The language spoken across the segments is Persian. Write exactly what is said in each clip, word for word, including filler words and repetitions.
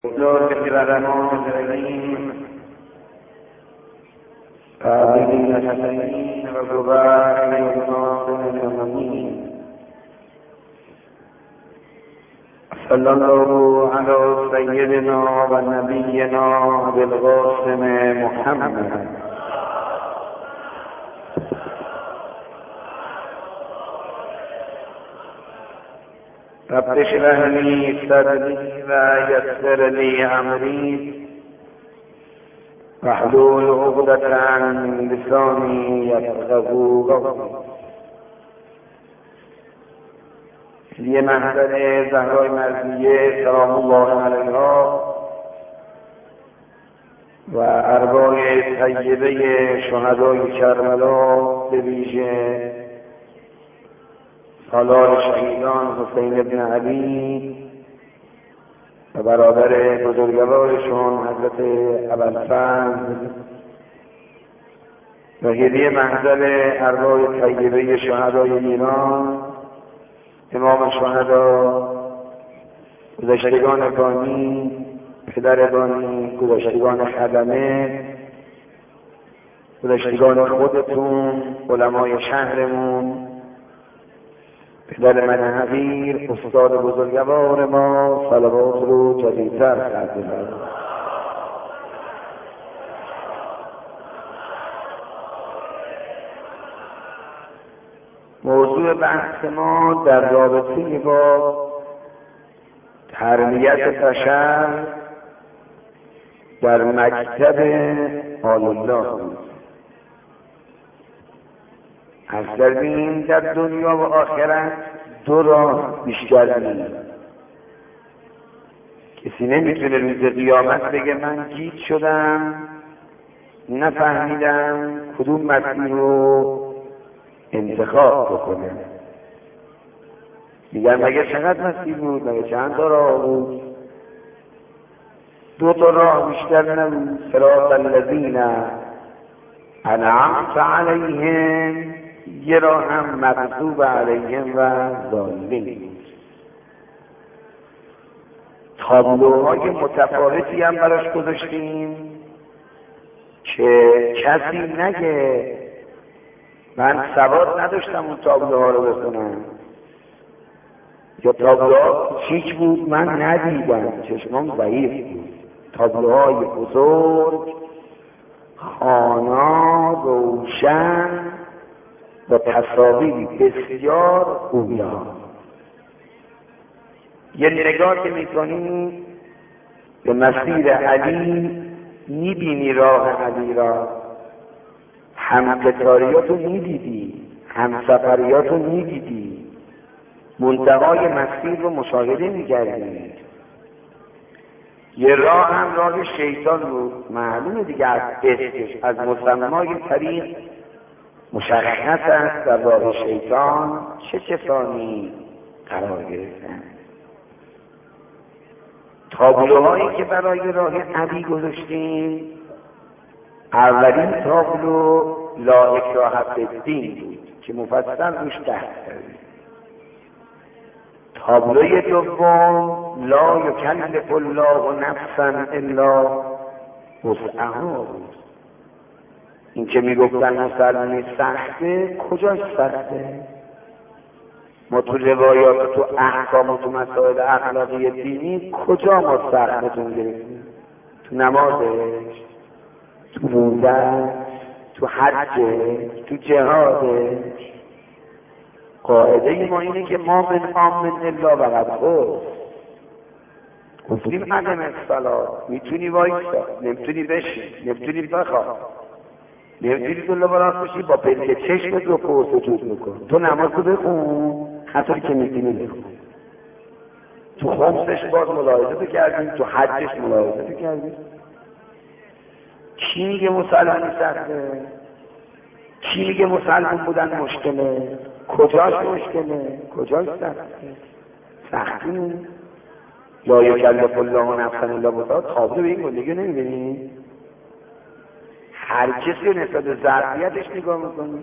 لوك الرحمن الرحيم قابلين الحسنين وقبائل والناصر المؤمنين صلى الله على سيدنا ونبينا بالقاسم محمد رب اشرح لي صدري ويسر لي امري واحلل عقدة من لساني يفقهوا قولي. یه محضر زهرای مرضیه سلام الله علیها و ارواح طیبه شهدای کربلا، به ویژه سالار شهیدان حسین بن علی و برادر بزرگوارشون حضرت ابوالفضل و هدیه محضر ارواح طیبه شهدای ایران، امام شهدا، گذشتگان بانی، پدر بانی، گذشتگان خدمه، گذشتگان خودتون، علمای شهرمون، پدر من حقیر، استاد بزرگوار ما، صلوات رو جدیدتر خرده. موضوع بحث ما در رابطه با تربیت بشر در مکتب آل الله بود. از کردیم در دنیا و آخرت دو راه بیشتر نیست. کسی نمیتونه روز قیامت بگه من گیج شدم، نفهمیدم کدوم مسیر رو انتخاب بکنه. میگن مگه چقدر مسیر بود، مگه چند تا راه بود؟ دو تا راه بیشتر نبود. صراط الذین انعمت علیهم، یه راه هم مغضوب علیهم و ضالین. تابلوهای متفاوتی هم براش گذاشتیم که کسی نگه من سواد نداشتم اون تابلوها رو بخونم، یا تابلوها کوچیک بود من ندیدم، چشمام ضعیف بود. تابلوهای بزرگ، خوانا، روشن و تصاویری بسیار خوبیا. یه نگاه که میکنی به مسیر علی، میبینی راه علی را، همقطاریاتو میدیدی، همسفریاتو میدیدی، منتهای مسیر رو مشاهده میکردی. یه راه هم راه شیطان بود، معلومه دیگه از اسمش، از مسمای طریق مشخص است در راه شیطان چه کسانی قرار گرفتن. تابلوهایی که برای راه علی گذاشتیم، اولین تابلو لا اکراه فی الدین بود که مفصل روش بحث کردیم. تابلوی دوم لا یکلف الله نفسا الا وسعها بود. این که میگفتن مسلمانی سخته، کجاش سخته؟ ما تو روایات، تو احکام و تو مسائل اخلاقی دینی کجا ما سختتون گرفتیم؟ تو نمازش، تو روزه، تو حجه، تو جهادش. قاعده ما اینه که ما من آمن الا وقد خود. گفتیم عدم الصلاة، میتونی وایسا، نمیتونی بشین، نمیتونی بخواه، نمیتونی دلو براست بشی، با پلک چشمت رو پرس و جود میکن. تو نماز رو بخون، حتی که میتونی بخون. تو خمسش باز ملاحظه تو کردیم، تو حجش ملاحظه تو کردیم. کی میگه مسلمانی سخته؟ کی میگه مسلمان بودن مشکله؟ کجاش مشکله؟ کجاش سخته؟ سختی لا یکلف الله نفسا الا وسعها. تابلو به این گندگی نمیبینی؟ هر کسی رو نسبت به ظرفیتش نگاه میکنی،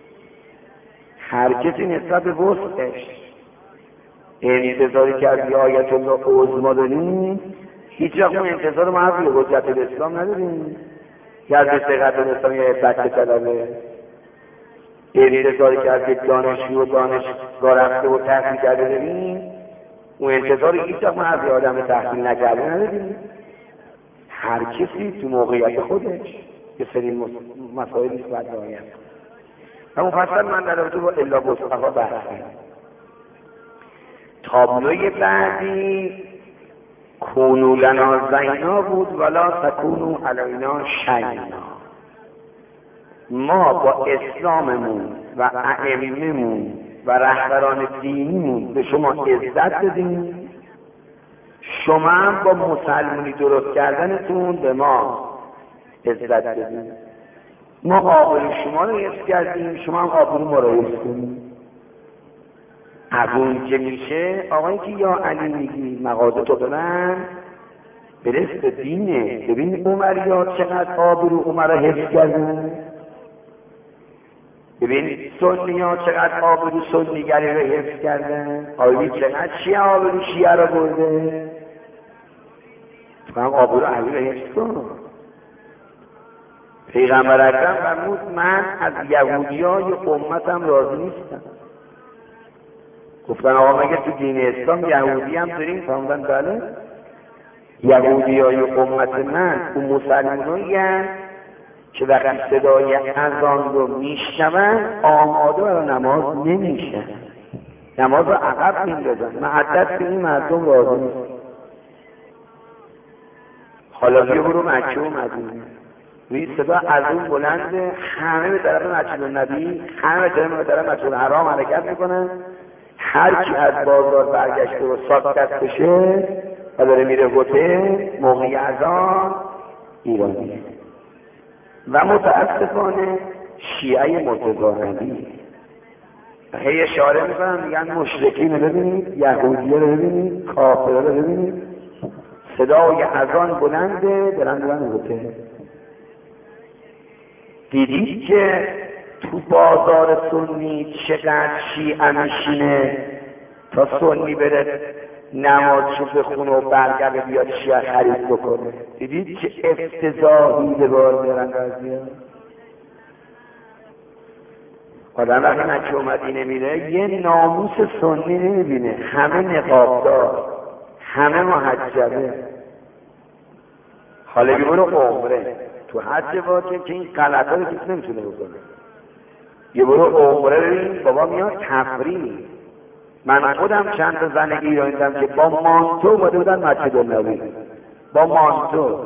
هر کسی نسبت به وسعش. انتظاری کردی آیت الله عظما داریم، هیچ وقت ما انتظار ما حضرت حجت الاسلام نداریم که از استقامت الاسلام یه بچه طلبه انتظاری که از یک دانشجو و دانشگاه رفته و تحصیل کرده داریم، اون انتظاری هیچ وقت ما از یه آدم تحصیل نکرده نداریم. هر کسی تو موقعیت خودش یه سری مسائلی باید رعایت کنه. و مفصل من در رابطه با الا وسعها بحث کردم. تابلوی بعدی کونوا لنا زینا بود ولا تکونوا علینا شینا. ما با اسلاممون و ائمه‌مون و رهبران دینیمون به شما عزت دادیم، شما هم با مسلمونی درست کردنتون به ما عزت دادیم. ما آبرو شما رو حفظ کردیم، شما هم آبرو ما رو حفظ کنیم. از اون که میشه آقایی که یا علی میگی مغازه تو ببن برس به دینه. ببین عمریات چقدر آبرو عمر رو حفظ کردن، ببین سنی ها چقدر آبرو سنیگری رو حفظ کردن، آبرو چقدر شیعه آبرو شیعه رو برده. تو هم آبرو علی رو حفظ کن. پیغمبر اکرم فرمود من از یهودیای امتم راضی نیستم. گفتن آقا مگه تو دین اسلام یهودی هم داریم؟ فرمودن بله. یهودیای امت من اون مسلمانایی هستند که وقتی صدای اذان رو میشنون آماده برای نماز نمیشن، نماز رو عقب میندازن. معدت که این مردم راضی نیست. حالا بیا برو مکه و مدینه، روی صدا اذان بلنده، همه به طرف مسجد النبی، همه به طرف مسجد الحرام حرکت میکنن. هر کی از بازار برگشته و ساکت بشه و داره میره هتل موقع اذان ایرانی. و متاسفانه شیعه متظاهری هی اشاره میکنن میگن مشرکین رو ببینید، یهودیه رو ببینید، کافرها رو ببینید، صدای اذان بلنده دارن دارن هتل. دیدید که تو بازار سنی چقدر شیعه میشینه تا سنی بره نمازشو بخونه و برگرده بیاد شیعه خرید بکنه؟ دیدید چه افتضاحی به بار میارن قضیه؟ آدم وقتی مکه و مدینه میره یه ناموس سنی نمیبینه، همه نقابدار، همه محجبه. حالا برو عمره، تو حج واقعی که این غلطا رو کسی نمیتونه بکنه. یه برو عمره ببین بابا میاد تفریح. من خودم چند تا زن ایرانی دیدم که با مانتو اومده بودن مسجد النبی، با مانتو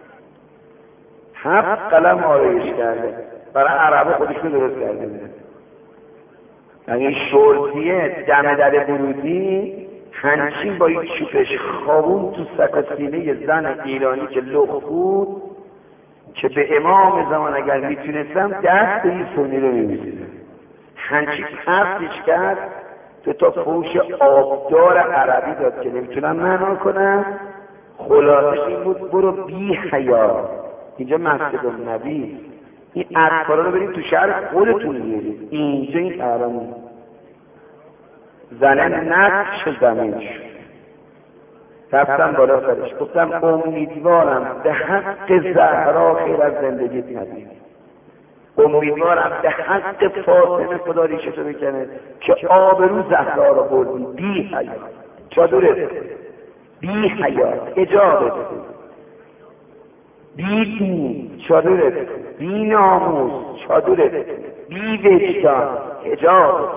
هفت قلم آرایش کرده، برای عربه خودشون درست کرده. یعنی شورتیه دم در برودی هنچین با یک چوبش خوابون تو سک و سینه زن ایرانی که لخ بود که به امام زمان اگر میتونستم دست به این سنی رو میمیزیدم. هنچین حفظش کرد تو تا فوش آبدار عربی داد که نمیتونم معنا کنم. خلاصش این بود برو بی حیا، اینجا مسجد النبی، این اذکارا رو برید تو شهر خودتون میرید، اینجا این حرامه. زنه نقش زمین شد. رفتم بالا سرش گفتم امیدوارم به حق زهرا خیر از زندگیت ندید، امیدوارم به حق فاطمه خدا ریشتو بکنه که آبرو زهرا رو بردی. بی حیات چادرت، بی حیات اجابت، بی دین چادرت، بی ناموس چادرت، بی وجدان اجابت.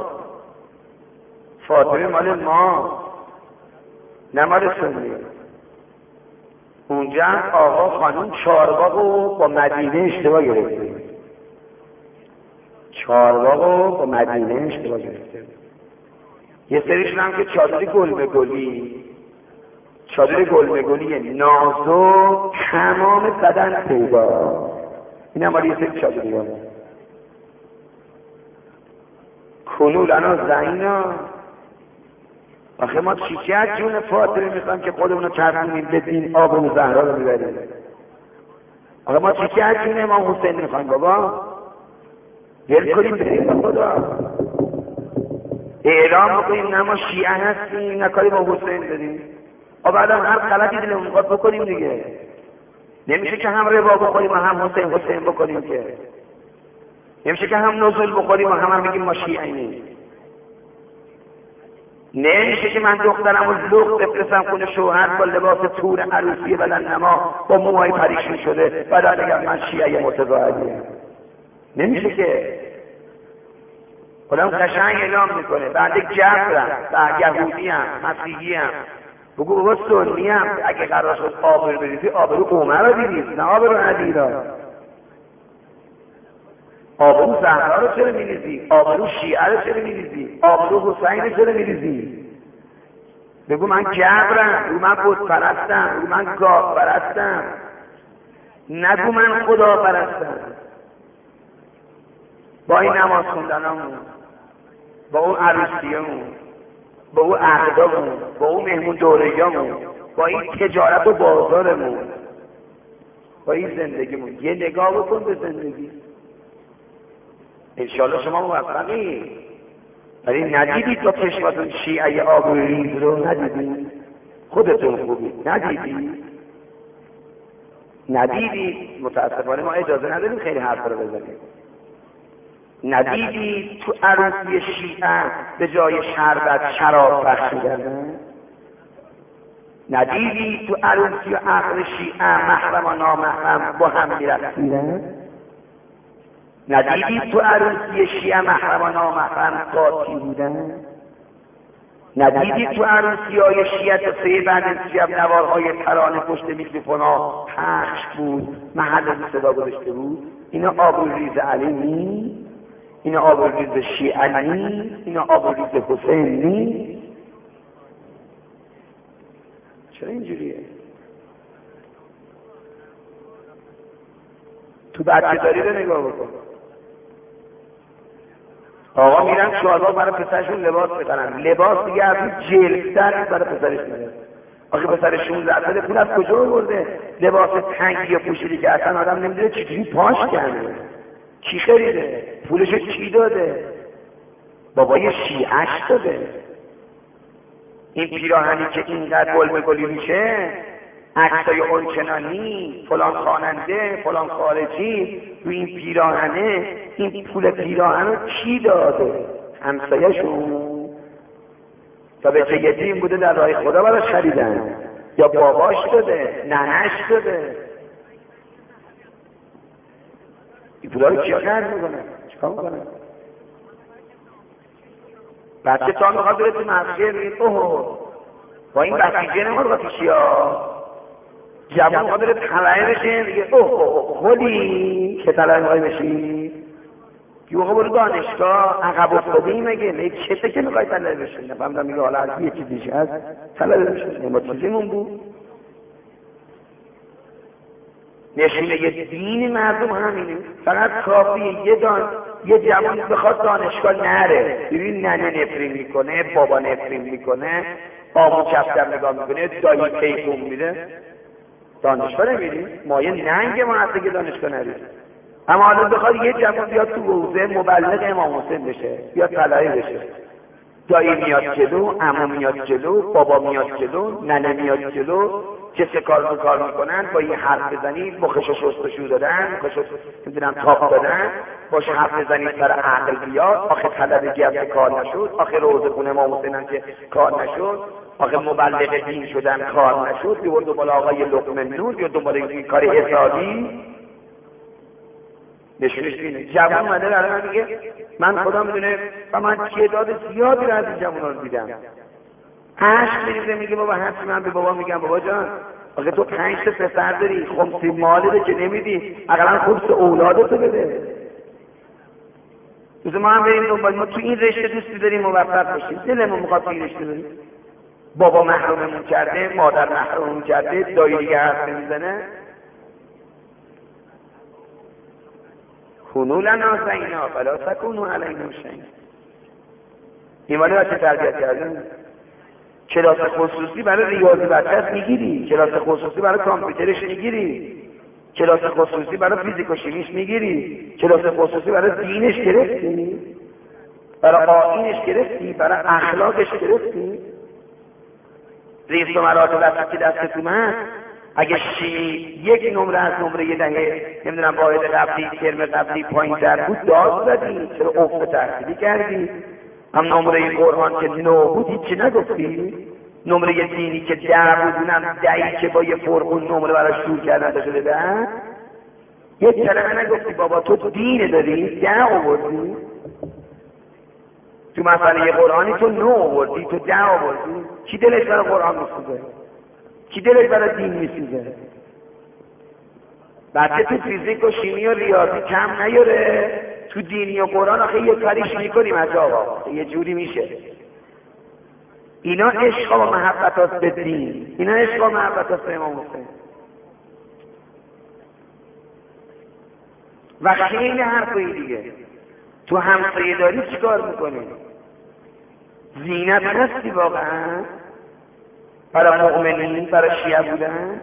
فاطمه مال ما نه مال سنی. اونجا آقا خانم چارباغو با مدینه اشتباه گرفته، چارباغو با مدینه اشتباه گرفته. یه سریشون هم که چادر گلمه گلی، چادر گلمه گلی نازو تمام بدن پیدا، این هم یه سری چادری هم. کنو لنا زینا. آخه ما چی از جون فاطمه میخوام که خودمون رو چرخونیم به دین آب و زهرا رو میبریم؟ آخه ما چی از جون امام حسین میخوام بابا؟ ول کنیم بریم خدا، اعلام بکنیم نه ما شیعه هستیم نه کاری با حسین داریم. آ بعدم هر غلطی دلمون میخواد بکنیم دیگه. نمیشه که هم ربا بخوریم و هم حسین حسین بکنیم که. نمیشه که هم نزول بخوریم و هم هم بگیم ما شیعییم. نمیشه که من دخترم و لخت بفرستم خونه شوهر با لباس تور عروسی بدن نما با موهای پریشون شده بعد بگم من شیعه متظاهریم. نمیشه که. خودم قشنگ اعلام میکنه بعد جبرم بعد یهودیم مسیحیم بگو بابا سنیم اگه قرار شد آبرو بریزی آبرو عمر رو بریز نه آبرو علی را. آبرو زهرا رو چرا میریزی؟ آبرو شیعه رو چرا میریزی؟ آبرو حسین رو چرا میریزی؟ بگو من جبرم، بگو من بت پرستم، بگو من گاو پرستم، نگو من خدا پرستم. با این نماز خوندنامون، با اون عروسیامون، با اون عقدامون، با اون مهمون دوره‌یامون، با این تجارت و بازارمون، با این زندگیمون یه نگاه بکن به زندگی. انشاءالله شما موفقی. ولی ندیدید با چشماتون شیعه آبروریز رو؟ ندیدید؟ خودتون خوبی ندیدید؟ ندیدید؟ متاسفانه ما اجازه نداریم خیلی حرف رو بزنیم. ندیدید تو عروسی شیعه به جای شربت شراب بخشیدن؟ ندیدید تو عروسی و عقد شیعه محرم و نامحرم با هم میرقصیدن؟ ندیدید تو عروسی شیعه محرم و نامحرم قاطی بودن؟ ندیدید تو عروسی های شیعه تا سه بعد شب نوارهای ترانه پشت میکروفونا پخش بود، محل صدا گذاشته بود؟ اینا آبروریز علی نیست؟ اینا آبروریز شیعه نیست؟ اینا آبروریز حسین نیست؟ چرا اینجوریه؟ تو بچه داری رو نگاه بکن. آقا میرن شوهرها برای پسرشون لباس بخرن، لباس دیگه از این جلدتر برای پسرش میره. آخه پسر شانزده ساله پول از کجا آورده؟ لباس تنگی پوشیدی که اصلا آدم نمیدونه چجوری پاش کرده، کی خریده، پولشو کی داده؟ بابای شیعه‌اش داده. این پیراهنی که اینقدر گل به گلی میشه، عکسای اونچنانی، فلان خواننده، فلان خارجی روی این پیراهنه، این پول پیراهن رو کی داده؟ همسایه‌شون؟ تا به چه یتیم بوده در راه خدا براش خریدن؟ یا باباش داده؟ ننه‌اش داده؟ این پولا رو کیا خرج میکنه؟ چیکار میکنه؟ بچه تا میخواد بره تو مسجد میگه اوه با این بسیجه نمیخواد با پیشیا. جوان میخواد بره طلعه بشه میگه اوه خولی که طلعه میخوای بشی؟ یه موقع برو دانشگاه عقب افتاده ای مگه؟ میگه چته که میخوای طلعه بشی؟ نفهمدم میگه حالا از یه چیزیش هست طلعه بشی. ما چیزیمون بود نشونه یه دین مردم همینه. فقط کافیه یه دان یه جوان بخواد دانشگاه نره، ببین ننه نفرین میکنه، بابا نفرین میکنه، آمو کفتر نگاه میکنه، دایی پیکون میده، دانشگاه نمیریم؟ مایه ننگ ما هسته که دانشگاه نریم. اما حالا بخواد یه جوان بیاد تو حوزه مبلغ امام حسین بشه، بیاد طلعه بشه، دایی میاد جلو، عمو میاد جلو، بابا میاد جلو، ننه میاد جلو، چه کار رو کار میکنن، با این حرف بزنید مخشو شستشو دادن، مخشو نمیدونم تاپ دادن، باش حرف بزنید سر عقل بیاد، آخه طلبگی هم که کار نشد، آخه روزه خونه امام حسین هم که کار نشد، آخه مبلغ دین شدن کار نشد، بیور دنبال آقای لقمه نور، بیور دنبال این کار حسابی. نشونش اینه. جوان اومده برای من میگه من خدا میدونه و من تعداد زیادی رو از این جوان‌ها رو دیدم. عشق میریزه میگه بابا هستی. من به بابا میگم بابا جان آخه تو پنج تا پسر داری، خمسی مالی رو که نمیدی، اقلا خمس اولادتو بده. دوست ما هم بریم دنبال، ما تو این رشته دوستی داریم موفق بشیم، دلمون میخواد تو این رشته بریم. بابا محروممون کرده، مادر محروممون کرده، دایی دیگه حرف نمیزنه. کونوا لنا زینا فلا تکونوا علینا شیئا. ایمانی بچه تربیت کردن. کلاس خصوصی برای ریاضی بچه‌اش میگیری، کلاس خصوصی برای کامپیوترش میگیری، کلاس خصوصی برای فیزیک و شیمیش میگیری، کلاس خصوصی برای دینش گرفتی، برای آیینش گرفتی، برای اخلاقش گرفتی. ریز و مراتب وقتی که دستت اومد، اگه شیمی یک نمره از نمره یه دهه نمیدونم واحد قبلی ترم قبلی پایین تر بود داد زدی، چرا افت تحصیلی کردی؟ هم نمره قرآن که نو بود هیچی نگفتی؟ نمره دینی که ده بود اونم دهی که با یه فرق اون نمره براش شور کردن شده ده؟ یه کلمه نگفتی بابا تو دین داری؟ ده آوردی؟ تو مسئله قرآنی تو نو آوردی، تو ده آوردی؟ کی دلش برای قرآن میسوزه؟ کی دلش برای دین میسوزه؟ بچه تو فیزیک و شیمی و ریاضی کم نیاره، تو دینی و قرآن آخه یه کاریش میکنیم از آقا یه جوری میشه. اینا عشق و محبت هست به دین، اینا عشق و محبت هست به امام حسین. و خیلی حرفایی دیگه. تو همسایه داری چی کار میکنی؟ زینت هستی واقعا؟ برای مؤمنین، برای شیعه بودن؟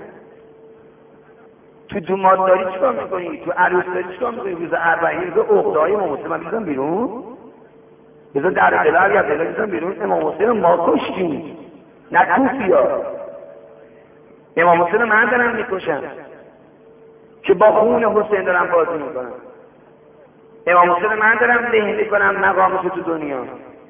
تو دومات داری چی کار میکنی؟ تو عروس داری چی کار میکنی؟ روز اربعین روز عقده های امام حسین من بیزن بیرون؟ بذار در دلار یا دلار بیزن بیرون؟ امام حسین ما کشتیم، نه کوفی ها. امام حسین من دارم میکشم که با خون حسین دارم بازی میکنم. امام حسین من دارم ذهن میکنم مقامش تو دنیا.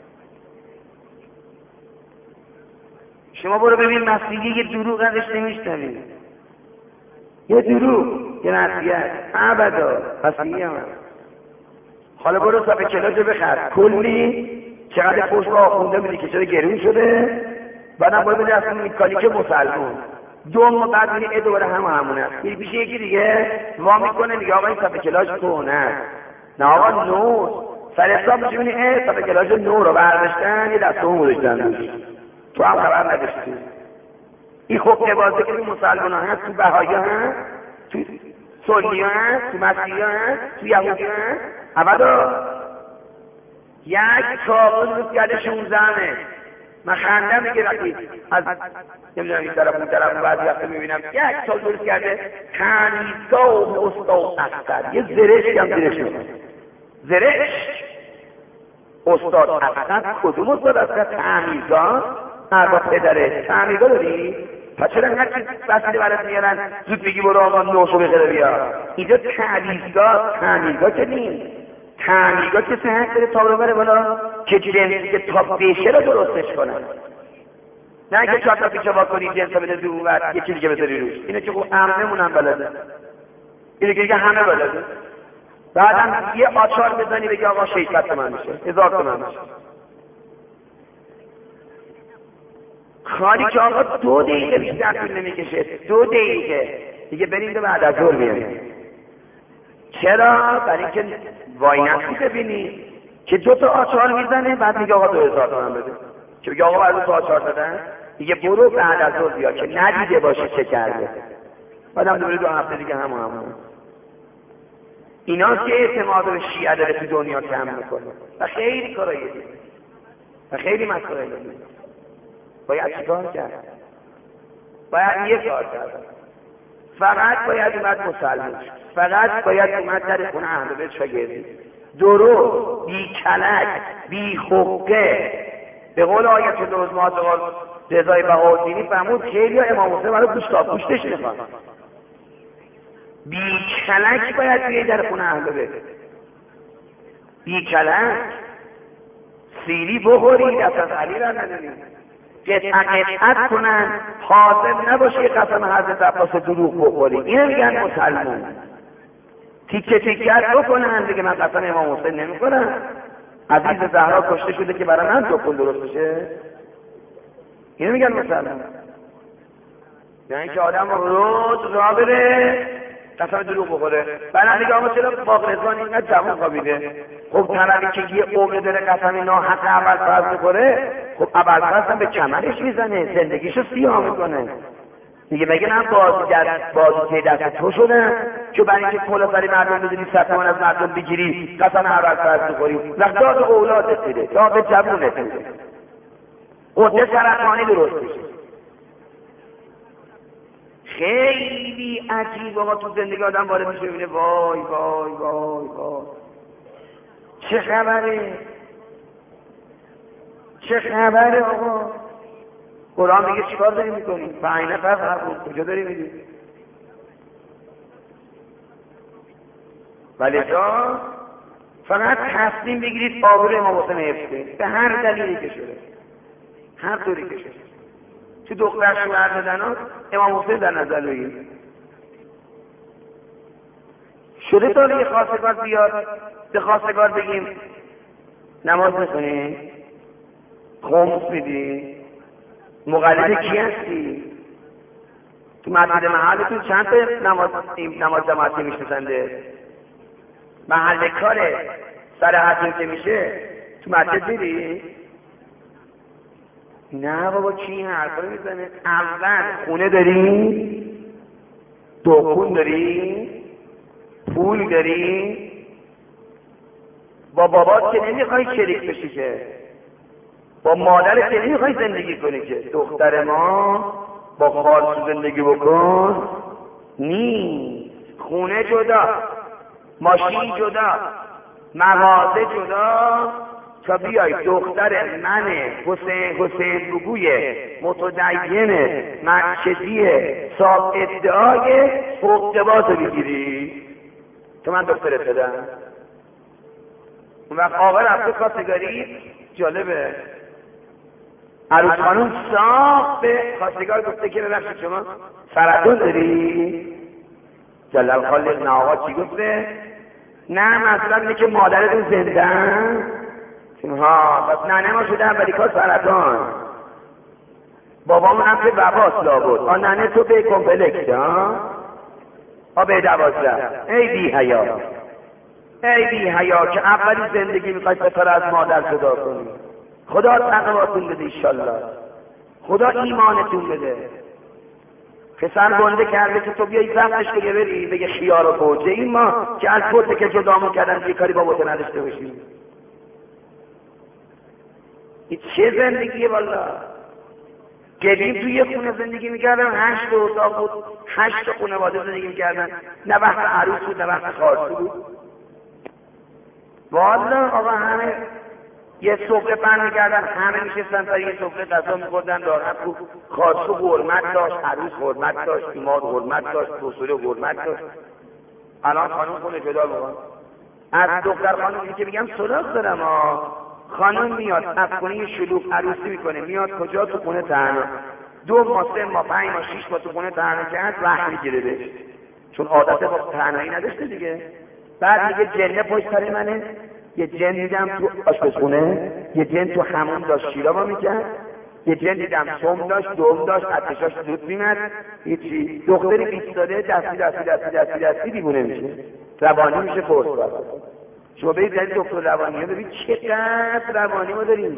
شما برو ببین مسیحی یه دروغ ازش نمیشنوی، یه دروغ، یه نصیحت ابدا مسیحی هم. حالا برو صاحب کلاج بخر کلی چقدر پشت آخونده بودی که چرا گرون شده، بعدم باید بده اصلا میکانیک مسلمون دوم بعد میری ادواره هم همونه میری پیش یکی دیگه وا میکنه میگه آقا این صاحب کلاج تونه، نه آقا نور سر حساب میشه میبینی اه صاحب کلاج نور رو برداشتن یه دستمون گذاشتن دوش، تو هم خبر نداشتی. این خب عباده که تو مسلمان ها هست، تو بهایی ها هست، تو سنی ها هست، تو مسیحی ها هست، تو یهودی ها هست. ابدا یک کابل روز کرده شونزدهمه من خنده میگه وقتی از نمیدونم این طرف اون طرف بعضی وقتا میبینم یک سال درست کرده تمیزگاه و استاد اصغر، یه زرشک هم زرش میکنه. زرشک استاد اصغر کدوم استاد اصغر؟ تمیزگاه ارباب پدره تمیزگاه داری؟ پس چرا هر چیز وسیله برات میارن زود بگی برو آقا نوشو بخره بیا؟ اینجا تمیزگاه تمیزگاه که نیست. تمیزگاه که سهنگ داره تا رو بره بالا که جنسی که تا بشه رو درستش کنن، نه که چهار تا پیچه وا کنی جنس رو بده دو و یه چیزی دیگه بذاری روش. اینه که خب امنمون هم بلده، اینه که دیگه همه بلده. بعدم یه آچار بزنی بگی آقا شیطت تومن میشه، هزار تومن میشه. خالی که آقا دو دقیقه بیشتر طول نمیکشه، دو دقیقه دیگه بریم دو بعد از ظهر میاریم. چرا؟ برای اینکه وای نسی ببینی که دو تا آچار میزنه بعد میگه آقا دو هزار تومن بده، که بگه آقا بعد دو تا آچار دادن دیگه برو بعد از ظهر بیا که ندیده باشه چه کرده. بعدم دوباره دو هفته دیگه همون همون. ایناست که اعتماد به شیعه داره تو دنیا کم میکنه و خیلی کارایی دیگه و خیلی مسائل دیگه. باید چیکار کرد؟ باید یه کار کرد، فقط باید اومد مسلمان، فقط باید اومد در خونه اهل بیت شاگردی درو بی کلک بی حقه. به قول آیت الله ماذا رضای بهاءالدینی فرمود خیلی امام حسین برای گوشتا گوشتش میخوان. بی کلک باید بیایی در خونه اهل بیت، بی کلک سیری بخوری دست علی را نداری، قطعت کنن حاضر نباشی قسم حضرت عباس دروغ بخوری. اینو میگن مسلمان. تیکه تیکه بکنن دیگه من قسم امام حسین نمیخورم، عزیز زهرا کشته شده که برای من دکون درست بشه. اینو میگن مسلمان. یعنی که آدم روز را بره قسم دروغ بخوره. بعد دیگه آقا چرا باقر رضوان اینقدر جوان خوابیده؟ خب طرفی که یه عمر داره قسم ناحق اول فرض میخوره، خب اول فرض هم به کمرش میزنه، زندگیشو سیاه میکنه. دیگه مگه نه بازیگر بازی دست تو شدن که برای اینکه کلا سری مردم بدونی ستمان از مردم بگیری قسم اول فرض میخوری؟ وقتا به اولادت میده تا به جوونت میده قده سرطانی درست میشه. خیلی عجیب آقا تو زندگی آدم وارد میشه ببینه وای وای وای وای چه خبره چه خبره آقا. قرآن میگه چیکار داری میکنی؟ پنج نفر فرق کجا داری میدی؟ ولی جا فقط تصمیم بگیرید آبروی امام حسین حفظ کنید به هر دلیلی که شده، هر طوری که شده. تو دختر شوهر دادن امام حسین در نظر بگیرید. شده تا یه خواستگار بیاد به خواستگار بگیم نماز میخونی؟ خمس میدی؟ مقلد کی هستی؟ تو مسجد محلتون چند تا نماز نماز جماعتی میشناسنده؟ محل کاره سر حتیم که میشه تو مسجد میری؟ نه بابا کی این حرفا رو میزنه؟ اول خونه داری؟ دکون داری؟ پول داری؟ با بابات که نمیخوای شریک بشی که، با مادرت که نمیخوای زندگی کنی که. دختر ما با خالص زندگی بکن نی. خونه جدا، ماشین جدا، مغازه جدا، تا بیای دختر من حسین حسین بگوی متدین مسجدی صاحب ادعای اقتباس بگیری تو من دخترت بدم. اون وقت آقا رفته خواستگاری. جالبه عروس خانوم صاحب به خواستگار گفته که ببخشید شما سرطان داری؟ جلال خالق نه آقا چی گفته؟ نه مثلا اینه که مادرتون زنده ها، پس ننه ما شده اولیکا سرطان، بابامون هم که وباست لابد. آ ننه تو به کمپلکس ها آ به دوازده. ای بی حیا، ای بی حیا که اولی زندگی میخوای پسر از مادر جدا کنی. خدا تقواتون بده ایشالله، خدا ایمانتون بده. پسر گنده کرده که تو بیایی زمش بگه بری بگه خیار و گوجه این ما که از پوته که جدامون کردن که کاری با بوته نداشته باشیم. این چه زندگیه والا؟ گریم توی یه خونه زندگی میکردن، هشت اتاق بود، هشت خانواده زندگی میکردن، نه وقت عروس بود نه وقت خارسی بود. والا آقا همه یه سفره پهن میکردن، همه میشستن تا یه سفره غذا میخوردن، راحت بود. خارسو حرمت داشت، عروس حرمت داشت، ایماد حرمت داشت، رسول حرمت داشت. الان خانم خونه جدا بگن از دختر خانومی که میگم سراغ دارم ها. خانم میاد از خونه شلوغ عروسی میکنه، میاد کجا؟ تو خونه تنها. دو ماه سه ماه پنج ماه شیش ماه تو خونه تنها کرد وقت میگیره بهش، چون عادت با تنهایی نداشته دیگه. بعد میگه جنه پشت سر منه. یه جن دیدم تو آشپزخونه، یه جن تو حمام داشت شیرابا میکرد، یه جن دیدم سم داشت، دوم داشت، اتشاش زود میمد. هیچی. دختری بیست ساله دستی دستی دستی دستی دستی دیوونه میشه، روانی میشه. فرص باید شما برید در دکتر روانی ها ببین چقدر روانی ما داریم.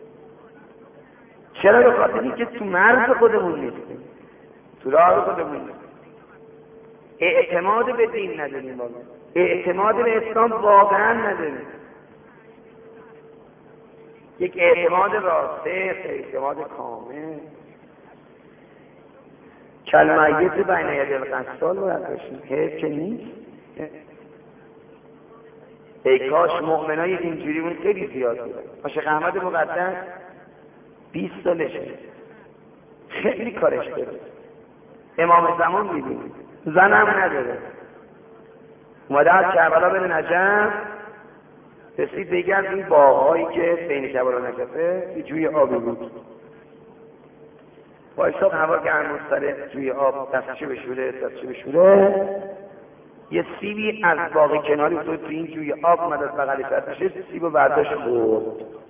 چرا؟ به خاطر که تو مرز خودمون نیستیم، تو راه خودمون نیستیم. اعتماد به دین نداریم، واقعا اعتماد به اسلام واقعا نداریم. یک اعتماد راسخ، اعتماد کامل. کلمیت بین یدی القتال باید باشیم، حیف که نیست. ای کاش مؤمنای اینجوری اون خیلی زیاد بود. شیخ احمد مقدس بیست سالشه، خیلی کارش داره. امام زمان میبینید زنم نداره، اومده از کربلا بره نجف، رسید دیگر این باغ‌هایی که بین کربلا و نجفه یه جوی آبی بود. با حساب هوا گرم سر جوی آب دستشو بشوره دستشو بشوره، یه سیبی از باغ کناری افتاد تو این جوی آب، اومد از بغلش رد میشه، سیبو برداشت خورد،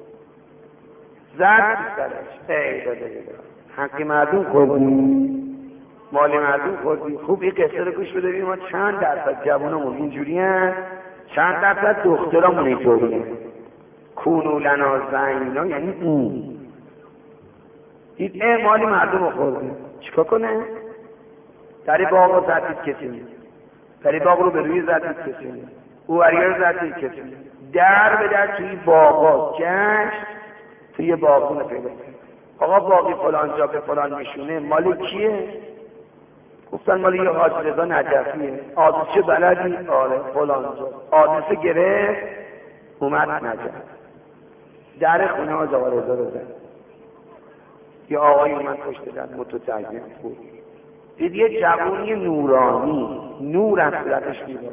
زد سرش. ای داده حقی مردم خوردی، مال مردم خوردی. خوب این قصه رو گوش بده. ما چند درصد جوانمون اینجوری هست، چند درصد دخترامون اینطوری هست. کونو لنا زینا یعنی این دید ای مالی مردم رو خوردی، چیکار کنه؟ در باغ رو زدید کسی، در باغ رو به روی زدید کسی، او وریا رو زدید کسی، در به در توی باغ گشت، توی باغونه پیدا کرد. آقا باقی فلان جا به فلان میشونه، مال کیه؟ گفتن مال یه حاج رضا نجفیه. آدرسش بلدی؟ آره فلان جا. آدرس گرفت اومد نجف، در خونه حاج آقا رضا رو زد. یه آقای اومد پشت در موتور ترجیح بود، دید یه جوونی نورانی، نور از صورتش میباره.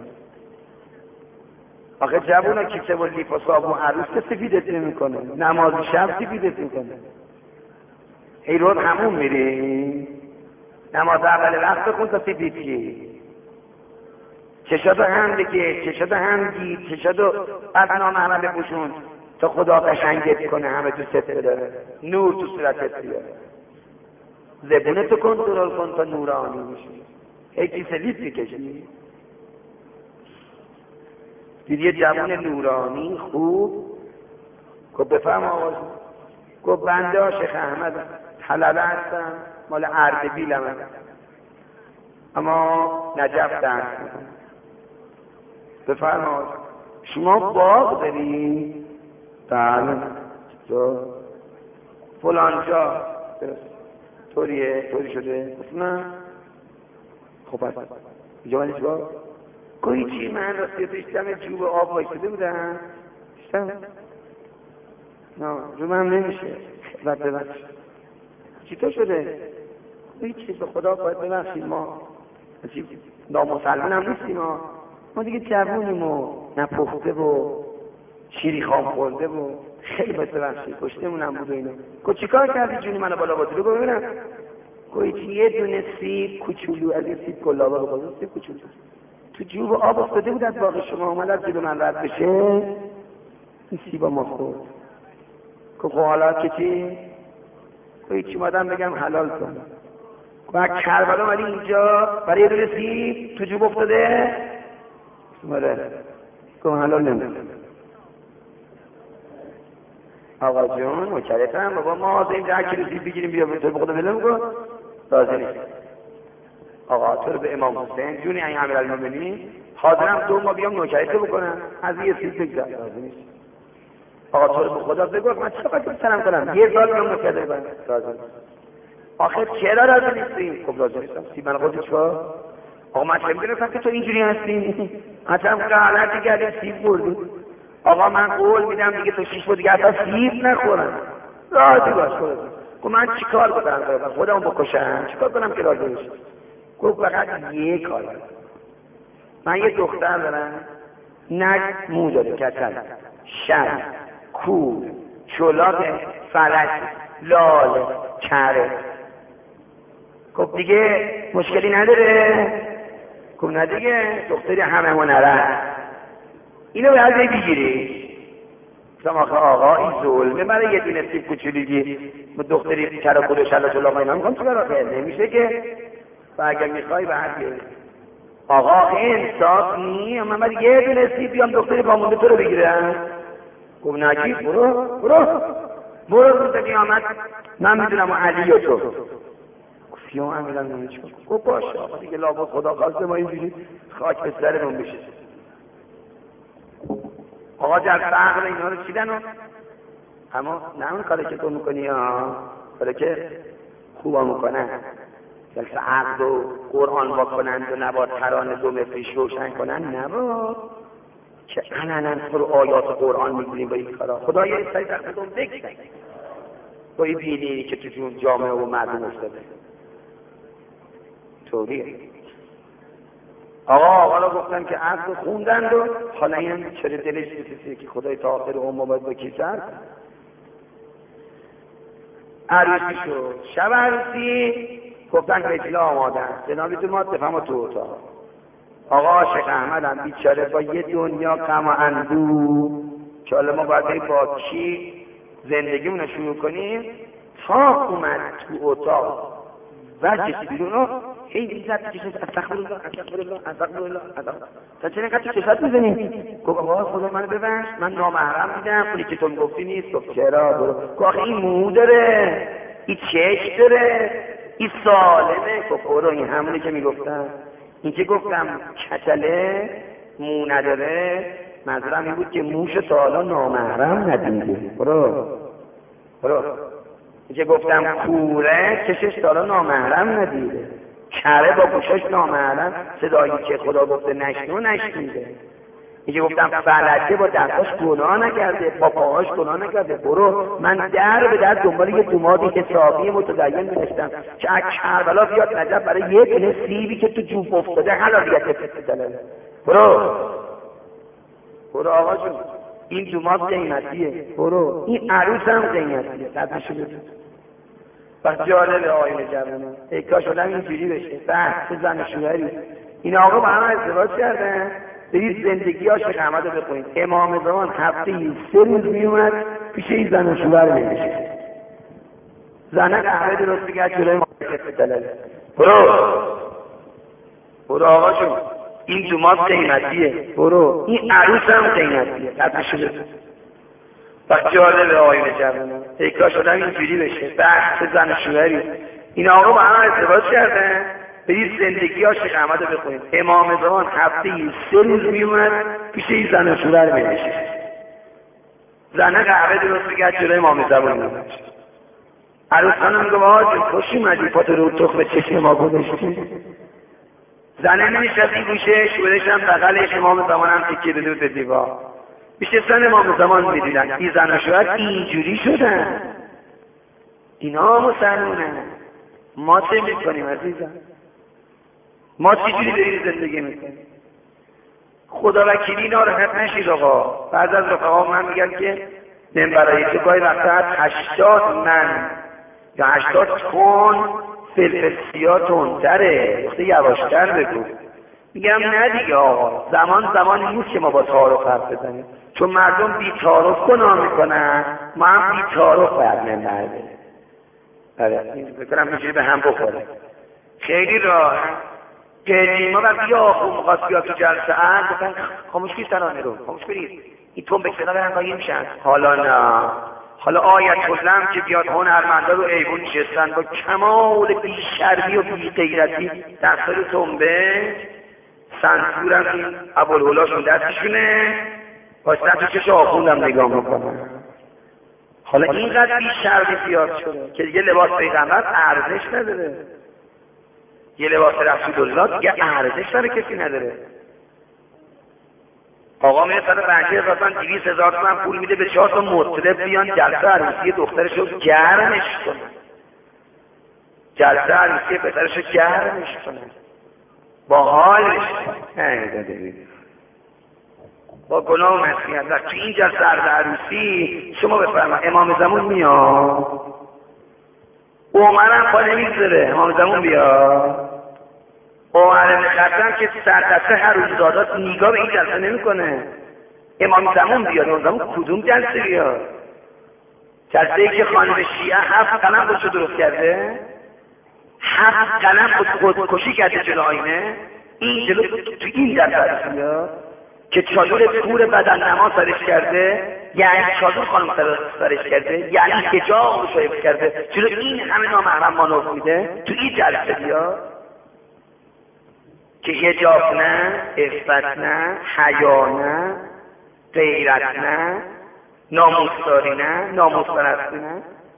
آخه جوونا کیسه و لیف و صابون عروس که سفیدت نمیکنه، نماز شب سفیدت میکنه. ای روز همون میری نماز اول وقت بخون تا سفید شی، چشاتو هم بگه، چشاتو هم گیر، چشاتو از نامحرم بپوشون تا خدا قشنگت کنه، همه دوستت داره، نور تو صورتت بیاره. زبونتو کنترل کن تا نورانی میشی. ای کیسه لیف میکشی، دید یه جوان نورانی خوب، گفت بفهم آواز، گفت بنده ها شیخ احمد حلبه هستم، مال اردبیلم هستم، اما نجف درس میکنم. بفهم آواز، شما باغ داری؟ بله. تو فلان جا طوریه، طوری شده؟ نه. خب هست اینجا من چیکار؟ گویی چی؟ من راستی توش دم جوب آب وایساده بودم، شدم نه رو من نمیشه، بعد ببخش. چی تو شده؟ گویی چی؟ به خدا باید ببخشید، ما نامسلمان هم نیستیم، ما ما دیگه جوونیم و نپخته و شیری خام خورده و خیلی باید ببخشید، پشتمون هم بود و اینا. گویی چی کار کردی جونی منو بالا بازی رو ببینم؟ گویی چی؟ یه دونه سیب کوچولو از این سیب گلابه رو بازم، سیب کوچولو تو جوب آب افتاده بود از باغ شما، اومد از جلو من رد بشه، این سیبا ما خورد. که خب حالا که چی؟ که چی مادم بگم حلال کن. که کربلا اومدی اینجا برای یه دونه سیب تو جوب افتاده؟ ماله که حلال نمیده. آقا جون مکرتم بابا، ما حاضرین ده کیلو سیب بگیریم بیا به تو بخدا بلم کن، راضی نیست. آقا تو رو به امام حسین جونی این امیرالمومنین حاضرم دو ماه بیام نوکریت بکنم، از یه سیب بگذر، راضی نیست. آقا تو رو به خدا بگو من چقدر سرم کنم، یه سال بیام نوکریت بکنم، راضی نیست. آخه چرا راضی نیستی؟ خب راضی نیستم. سیب من خودی چیکار؟ آقا من چه میدونستم که تو اینجوری هستی؟ اصلا غلطی کردی سیب بردی. آقا من قول میدم دیگه تو شیش ماه دیگه اصلا سیب نخورم، راضی باش. خب من چیکار کنم؟ خودمو بکشم؟ چیکار کنم که راضی بشی؟ گفت فقط یه کار، من یه دختر دارم، نک مو داره، کچل، شب، کور، چلاق، فلک، لاله، کره. گفت دیگه مشکلی نداره؟ گفت نه دیگه، دختری همه هنره، اینو به از بگیری. گفتم آخه آقا این ظلمه برای یه دونه سیب کوچولویی دختری کره کور شلا چلاق اینا میگم چیکار آخه نمیشه که، و اگر میخوای برگرد. آقا این انصاف نی، من باید یه دونه سیب بیام دختری بامونده تو رو بگیرم. گفت نجیب برو برو برو روز قیامت من میدونم و علی و تو. گفت یا امیرم نمیشه. گفت باشه آقا دیگه لابد خدا خواسته ما اینجوری خاک به سرمون بشه. آقا در فقر اینا رو چیدن و اما نه اون کاری که تو میکنی ها، کاری که خوبا میکنن، جلسه عقد و قرآن با کنند و نباد ترانه دو مفریش روشن کنند، نباد که علنا تو رو آیات قرآن میگونیم با این کارا. خدا یه سری در خودم بگذن با این بینی که تو جون جامعه و مردم افتاده طوریه. آقا آقا را گفتن که عقد خوندند و حالا این چرا دلش بسیده که خدای تا آخر عمر باید با کی سر عروسی شد. شب عروسی گفتن که اطلاع آمادن جنابی تو ما دفعه تو اتاق. آقا شیخ احمد هم بیچاره با یه دنیا غم و اندوه که حالا ما باید با کی زندگیمون رو شروع کنیم، تا اومد تو اتاق و جسی بیرون هی بیزد کشت استغفرالله استغفرالله استغفرالله استغفرالله تا چه نقدر کشت میزنیم. گفت آقا خدا منو ببخش من نامحرم دیدم، اونی که تو گفتی نیست. گفت چرا؟ گفت آخه این مو داره، این چشم داره، این سالمه. گفت برو این همونی که میگفتم. این که گفتم کچله مو نداره منظورم این بود که موش تا حالا نامحرم ندیده. برو برو. این که گفتم کوره چشش تا حالا نامحرم ندیده، کره با گوشش نامحرم صدایی که خدا گفته نشنو نشنیده. میگه گفتم فلکه با دستاش گناه نکرده، با پاهاش گناه نکرده، برو من در به در دنبال یه دومادی حسابی متدین می‌نوشتم که از کربلا بیاد نجف برای یه دونه سیبی که تو جوب افتاده حلالیت بده. برو برو آقا جون، این دوماد قیمتیه، برو این عروس هم قیمتیه، قدرشو بدون. بس جالبه آقایون جوانان، ای کاش آدم اینجوری بشه. بحث زن و شوهری این آقا با هم ازدواج کردن، برید زندگی ها شیخ احمد رو بخونید. امام زمان هفته سه روز میومد پیش این زن و شوهر میشه، زنه قهوه درست بگرد جلوی مالکت دلاله. برو برو آقا جون، این دوماد قیمتیه، برو این عروس هم قیمتیه، قدرشو بدون. وقت جالبه آقایون جوانان، ای کاش آدم اینجوری بشه. بحث زن و شوهری این آقا با هم ازدواج کردن، برید زندگی ها شیخ احمد رو بخونید. امام زمان هفته سه روز میومد پیش این زن و شوهر میشه، زنه قهوه درست بگرد جلوی امام زمان میشه. عروس خانم میگه آقا جون خوش اومدی، پات رو تخم چشم ما گذاشتی. زنه نمیشه این گوشه، شوهرش هم بغلش، امام زمان هم تکیه داده به دیوار. میشستن امام زمان میدیدن این زن و شوهر اینجوری شدن. اینا مسلمونن، ما چه میکنیم عزیزم؟ ما چجوری داریم زندگی میکنیم؟ خدا وکیلی ناراحت نشید آقا. بعض از رفقا من میگن که منبرای تو گاهی وقتا هشتاد من یا هشتاد تن فلفلسیاتون داره، وقتی یواشتر بگو. میگم نه دیگه آقا، زمان زمانی نیست که ما با تعارف حرف بزنیم، چون مردم بی تعارف گناه میکنن، ما هم بی تعارف باید منبر بریم. آره بکنم اینجوری به هم بخوره خیلی راه. قدیما وقتی یه آخو مخواست بیاد تو جلسه ان گفتن خاموش کنید ترانه رو، خاموش کنید این تون بکسنا برن قایم شن. حالا نه، حالا آیت الله که بیاد هنرمندا رو ایوون نشستن با کمال بی شرمی و بی غیرتی دستار تنبه سنتورم این ابوالهولاشون دستشونه واسه تو چش آخوندم نگاه میکنن. حالا اینقدر بی شرمی زیاد شده که دیگه لباس پیغمبر ارزش نداره، یه لباس رسول الله دیگه ارزش داره کسی نداره. آقا میره سر بنجه اضافاً دویست هزار تومن پول میده به چهار تا مطرب بیان جلسه عروسی دخترش رو گرمش کنن، جلسه عروسی پسرش رو گرمش کنن، با حالش با گناه و معصیت. و تو این جلسه عروسی شما بفرمایید امام زمان میاد، عمرم پا نمیگذاره امام زمان بیاد. عمر بن خطاب که سردسته هر روز دادات نگاه به این جلسه نمیکنه، امام زمان بیاد. امام زمان کدوم جلسه بیاد؟ جلسه ای که خانم شیعه هفت قلم خودشو درست کرده، هفت قلم خود خودکشی کرده جلو آینه، این جلو تو این جلسه بیاد که چادر کور بدن نما سرش کرده، یعنی چادر خانم سرش کرده، یعنی حجاب رو شایف کرده، جلو این همه نامحرم مانور میده، تو این جلسه بیاد که حجاب نه، عفت نه، حیا نه، غیرت نه، ناموسداری نه، ناموسپرستی نه.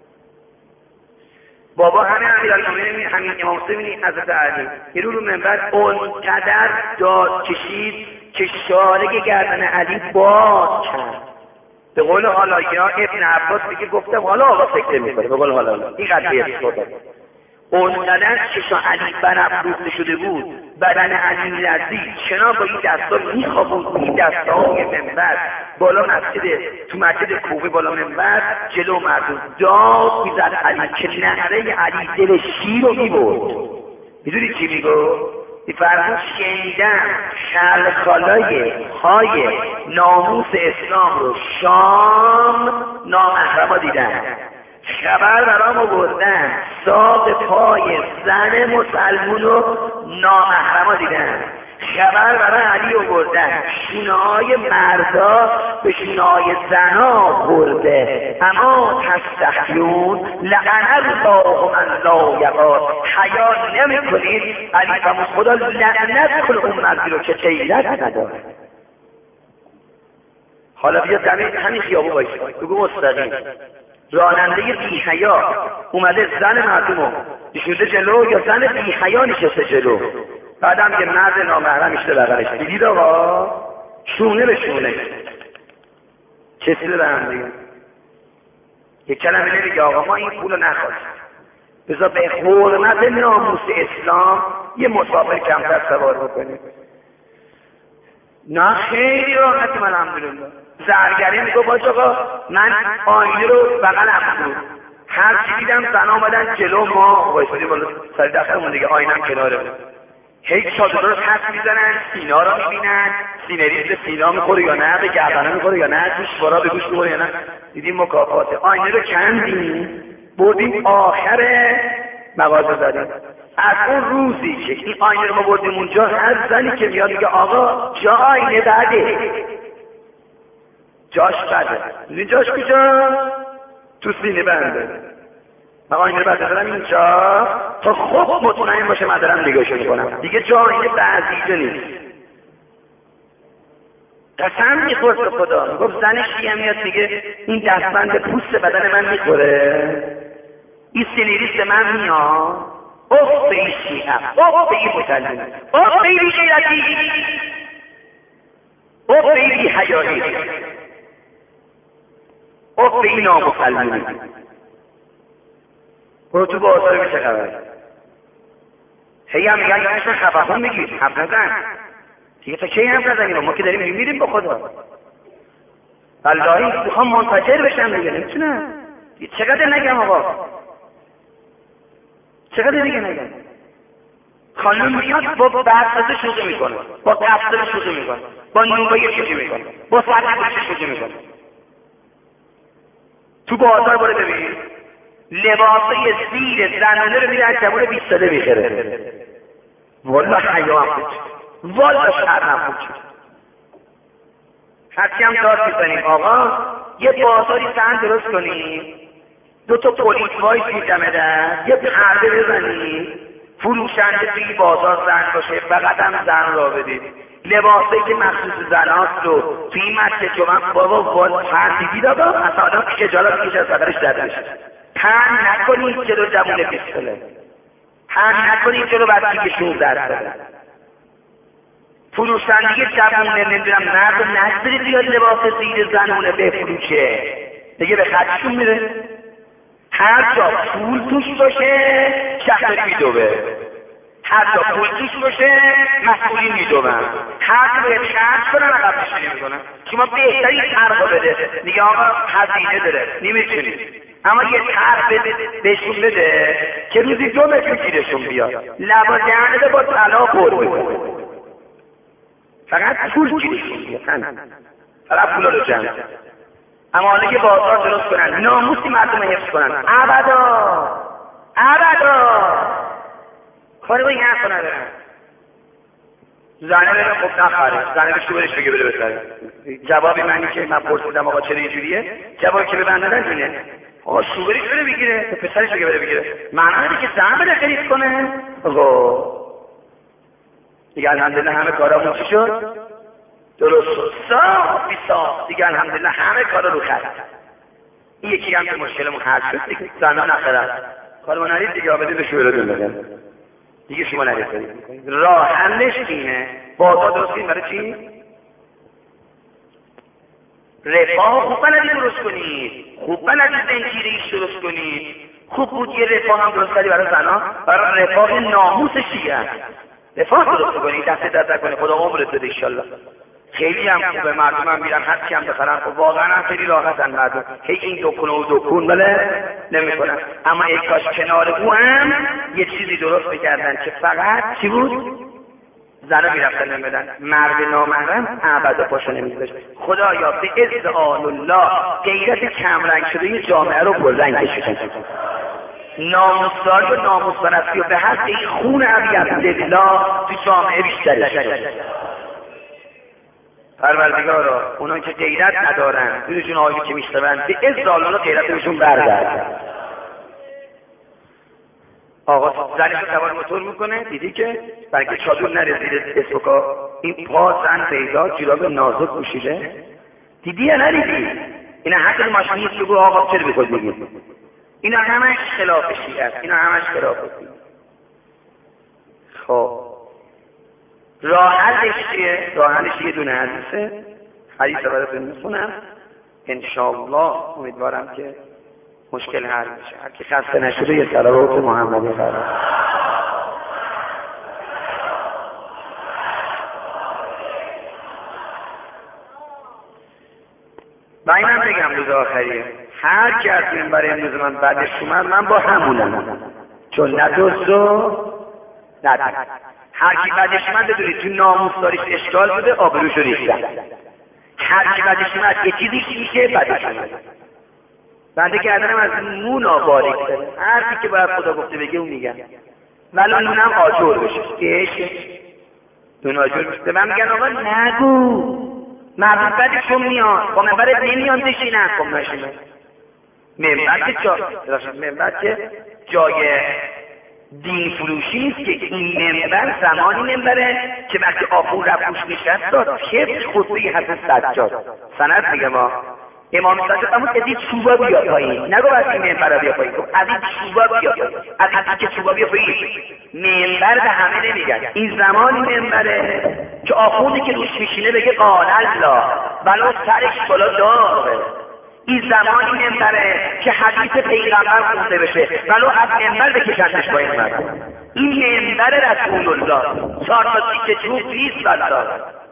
بابا همه امیرالمومنین همین امام حسین حضرت علی یه رو رو منبر اونقدر داد کشید که شارگ گردن علی باز کرد. به قول حالایا ابن عباس میگه گفتم حالا آقا فکر میکنه، به قول حالایا این قضیه شده اونقدر چشم علی برافروخته شده بود، بدن علی لرزید، چنان با این دستا میخوابون این دستاهای منبر بالا مسجد تو مسجد کوفه بالا منبر جلو مردم داد میزد علی که نهره علی دل شیر رو میبرد. میدونی چی میگو؟ میفرمون شنیدم خلخالای های ناموس اسلام رو شام نامحرما دیدن، خبر برام آوردن ساق پای زن مسلمون رو نامحرما دیدن، خبر برای علی آوردن شونه های مردا به شونه های زنا خورده، اما تستحیون لعن الله من لا یغار، حیا نمی کنید. علی فرمود خدا لعنت کنه اون مردی رو که غیرت نداره. حالا بیا دمه همین خیابون بایست بگو مستقیم راننده بی حیا اومده زن مردمو نشونده جلو یا زن بی حیا نشسته جلو، بعدم یه مرد نامحرم میشه بغلش. دیدید آقا شونه به شونه کسی به هم دیگه یک کلمه نمیگه آقا ما این پول رو نخواستیم، بذار به حرمت ناموس اسلام یه مسافر کمتر سوار بکنیم. نه خیلی راحتیم الحمدلله. زرگری میگه باش آقا من آینه رو بغلم بود، هر چی دیدم زن آمدن جلو ما وایسادیم بالا سر دستمون دیگه، آینم کناره بود، هی چادر رو پس میزنن، سینا رو میبینن، سینریز به سینا میخوره یا نه، به گردنه میخوره یا نه، گوش برا به گوش میخوره یا نه. دیدیم مکافاته، آینه رو کندیم بردیم آخر مغازه زدیم. از اون روزی که این آینه رو ما بردیم اونجا، هر زنی که میاد میگه آقا جا آینه بده، جاش بده. این جاش کجا؟ تو سینه بنده. من آینه رو بردارم اینجا تا خوب مطمئن باشه من دارم نگاهش میکنم، دیگه جا آینه بعضیده نیست. قسم میخورد به خدا، میگفت زن شیعه میاد میگه این دستبند پوست بدن من میخوره، این سینریست به من میاد، اوه به این شیعه، اوه به این مسلمان، اوه به این غیرتی، اوه به این بی‌حیایی، اوه به این نامسلمانی. برو تو بازار بگو چه خبر. هی هم میگن یعنیشون خفاهم میگید، حرف نزن دیگه. تا کی حرف نزنیم؟ ما که داریم میمیریم به خدا. والله میخوام منفجر بشم دیگه، نمیتونم. چقدر نگم آقا، چقدر دیگه نگم. خانم میاد با برسازه شوخی میکنه، با دفتر شوخی میکنه، با نونبایی شوخی میکنه، با سرکوشی شوخی میکنه. تو بازار برو ببین لباسای زیر زنانه رو میره از جوان بیست ساله میخره. والله حیا هم بود، والله شرم هم بود. هرچی هم داد میزنیم آقا یه بازاری سن درست کنیم، دو تا پلیس وایس میدمه در یه پرده بزنیم، فروشنده توی بازار زن باشه، فقط هم زن را بدید. لباسایی که مخصوص زناست رو توی این مسجد جمعه بابا وال پردیدی دادا اصلا آدم خجالت میکشه از بدنش در بشه. پن نکنید جلو جوون بیست ساله، پن نکنید جلو بچگی شانزده ساله. فروشندگی جوونه نمیدونم مرد نذارید بیاد لباس زیر زنونه بفروشه، دیگه به خرجشون میره. هر جا پول توش باشه شهرداری میدوه، هر جا پول توش باشه مسئولین میدوون، هر جا باید خرج کنن عقب نشینی میکنن. شما بهترین طرح بده، میگه آقا هزینه داره نمیتونید، اما یه طرح بده بهشون بده که روزی دو متر گیرشون بیاد، لبا دهنه با طلا پر میکنه، فقط پول گیرشون بیاد، فقط پولا رو جمع. اما حالا که بازار درست کنن، ناموسی مردم حفظ کنن، ابدا ابدا کاری با این حرف ندارن. زنه بره خب نخره، زنه به شوهرش بگه بده بخره. جوابی منی که من پرسیدم آقا چرا اینجوریه، جوابی که به من دادن جونه آقا شوهرش بره بگیره، پسرش بگه بده بگیره. معنی اینه که زن بره خرید کنه. آقا دیگه الحمدلله همه کارامون چی شد؟ درست شد، صاف بی صاف دیگه الحمدلله همه کارا رو خرد. این یکی هم که مشکلمون حل شد دیگه، زنها نخرن کار ما نرید دیگه، آبدی به شوهرتون بگن دیگه شما نرید کنید. راه حلش اینه، بازار درست کنید. برای چی؟ رفاه خوب بلدی درست کنید، خوب بلدی زنجیریش درست کنید. خوب بود یه رفاه هم درست کردی برای زنها، برای رفاه ناموس شیعه رفاه درست کنید، دست درد کنه، خدا عمرت بده انشالله. خیلی هم خوبه، مردم هم میرن هر چی هم بخرن، خب واقعا هم خیلی راحتن مردم، هی این دکون و دکون بله نمیکنن. اما یک کاش کنار او هم یه چیزی درست بکردن که فقط چی بود؟ زنها میرفتن نمیدن، مرد نامحرم ابدا پاشو نمیذاشت. خدایا به عز آل الله غیرت کمرنگ شده این جامعه رو پررنگ بشکن، ناموسداری و ناموسپرستی و به حد این خون ابی عبدالله تو جامعه بیشتر شد. پروردگارا اونا که غیرت ندارن دونشون آیه که میشنون به عز الله غیرتشون برگرد. آقا زنش رو سوار موتور میکنه، دیدی که برای چادر نره زیر اسبکا این پا زن پیدا جوراب نازک پوشیده، دیدی یا ندیدی؟ اینا حتی ماشینیست بگو آقا چرا بخود میگی؟ اینا همش خلاف شیعه است، اینا همش خلاف شیعه. خب راه حلش چیه؟ راه حلش یه دونه حدیثه، حدیث رو براتون میخونم انشاءالله، امیدوارم که مشکل حل بشه. هر کی خسته نشده یه صلوات محمدی فرستاد. و اینم بگم روز آخریه، هر کی از این برای امروز من بعدش اومد من با همونم، چون ندوستو ندوست. هر کی بعدش اومد بدونید تو ناموس داریش اشکال بوده، آبروشو ریختن. هر کی بعدش اومد یه چیزی میشه بعدش اومد. بنده کردنم از نون باریک داره، حرفی که باید خدا گفته بگه اون میگن، ولی نونم آجور بشه که نون آجور بشه. من میگن آقا نگو، مردم بعدشون میاد، با منبرت نمیان بشینن. خب نشینن. منبر که جا منبر که جای دین فروشی نیست که. این منبر زمانی منبره که وقتی آخون رفوش نشست داد طبق خطبه حضرت سجاد سند میگه ما امام سجاد اما از این چوبا بیا پایین، نگو از این منبر بیا پایین، از این چوبا بیا پایین، از این که چوبا بیا پایین. منبر به همه نمیگن. این زمانی منبره که آخونی که روش میشینه بگه قال الله ولو سرش بالا داره. این زمانی منبره که حدیث پیغمبر خونده بشه ولو از منبر بکشندش با این مردم. این منبر رسول الله چهار تا تیکه چوب نیست والله.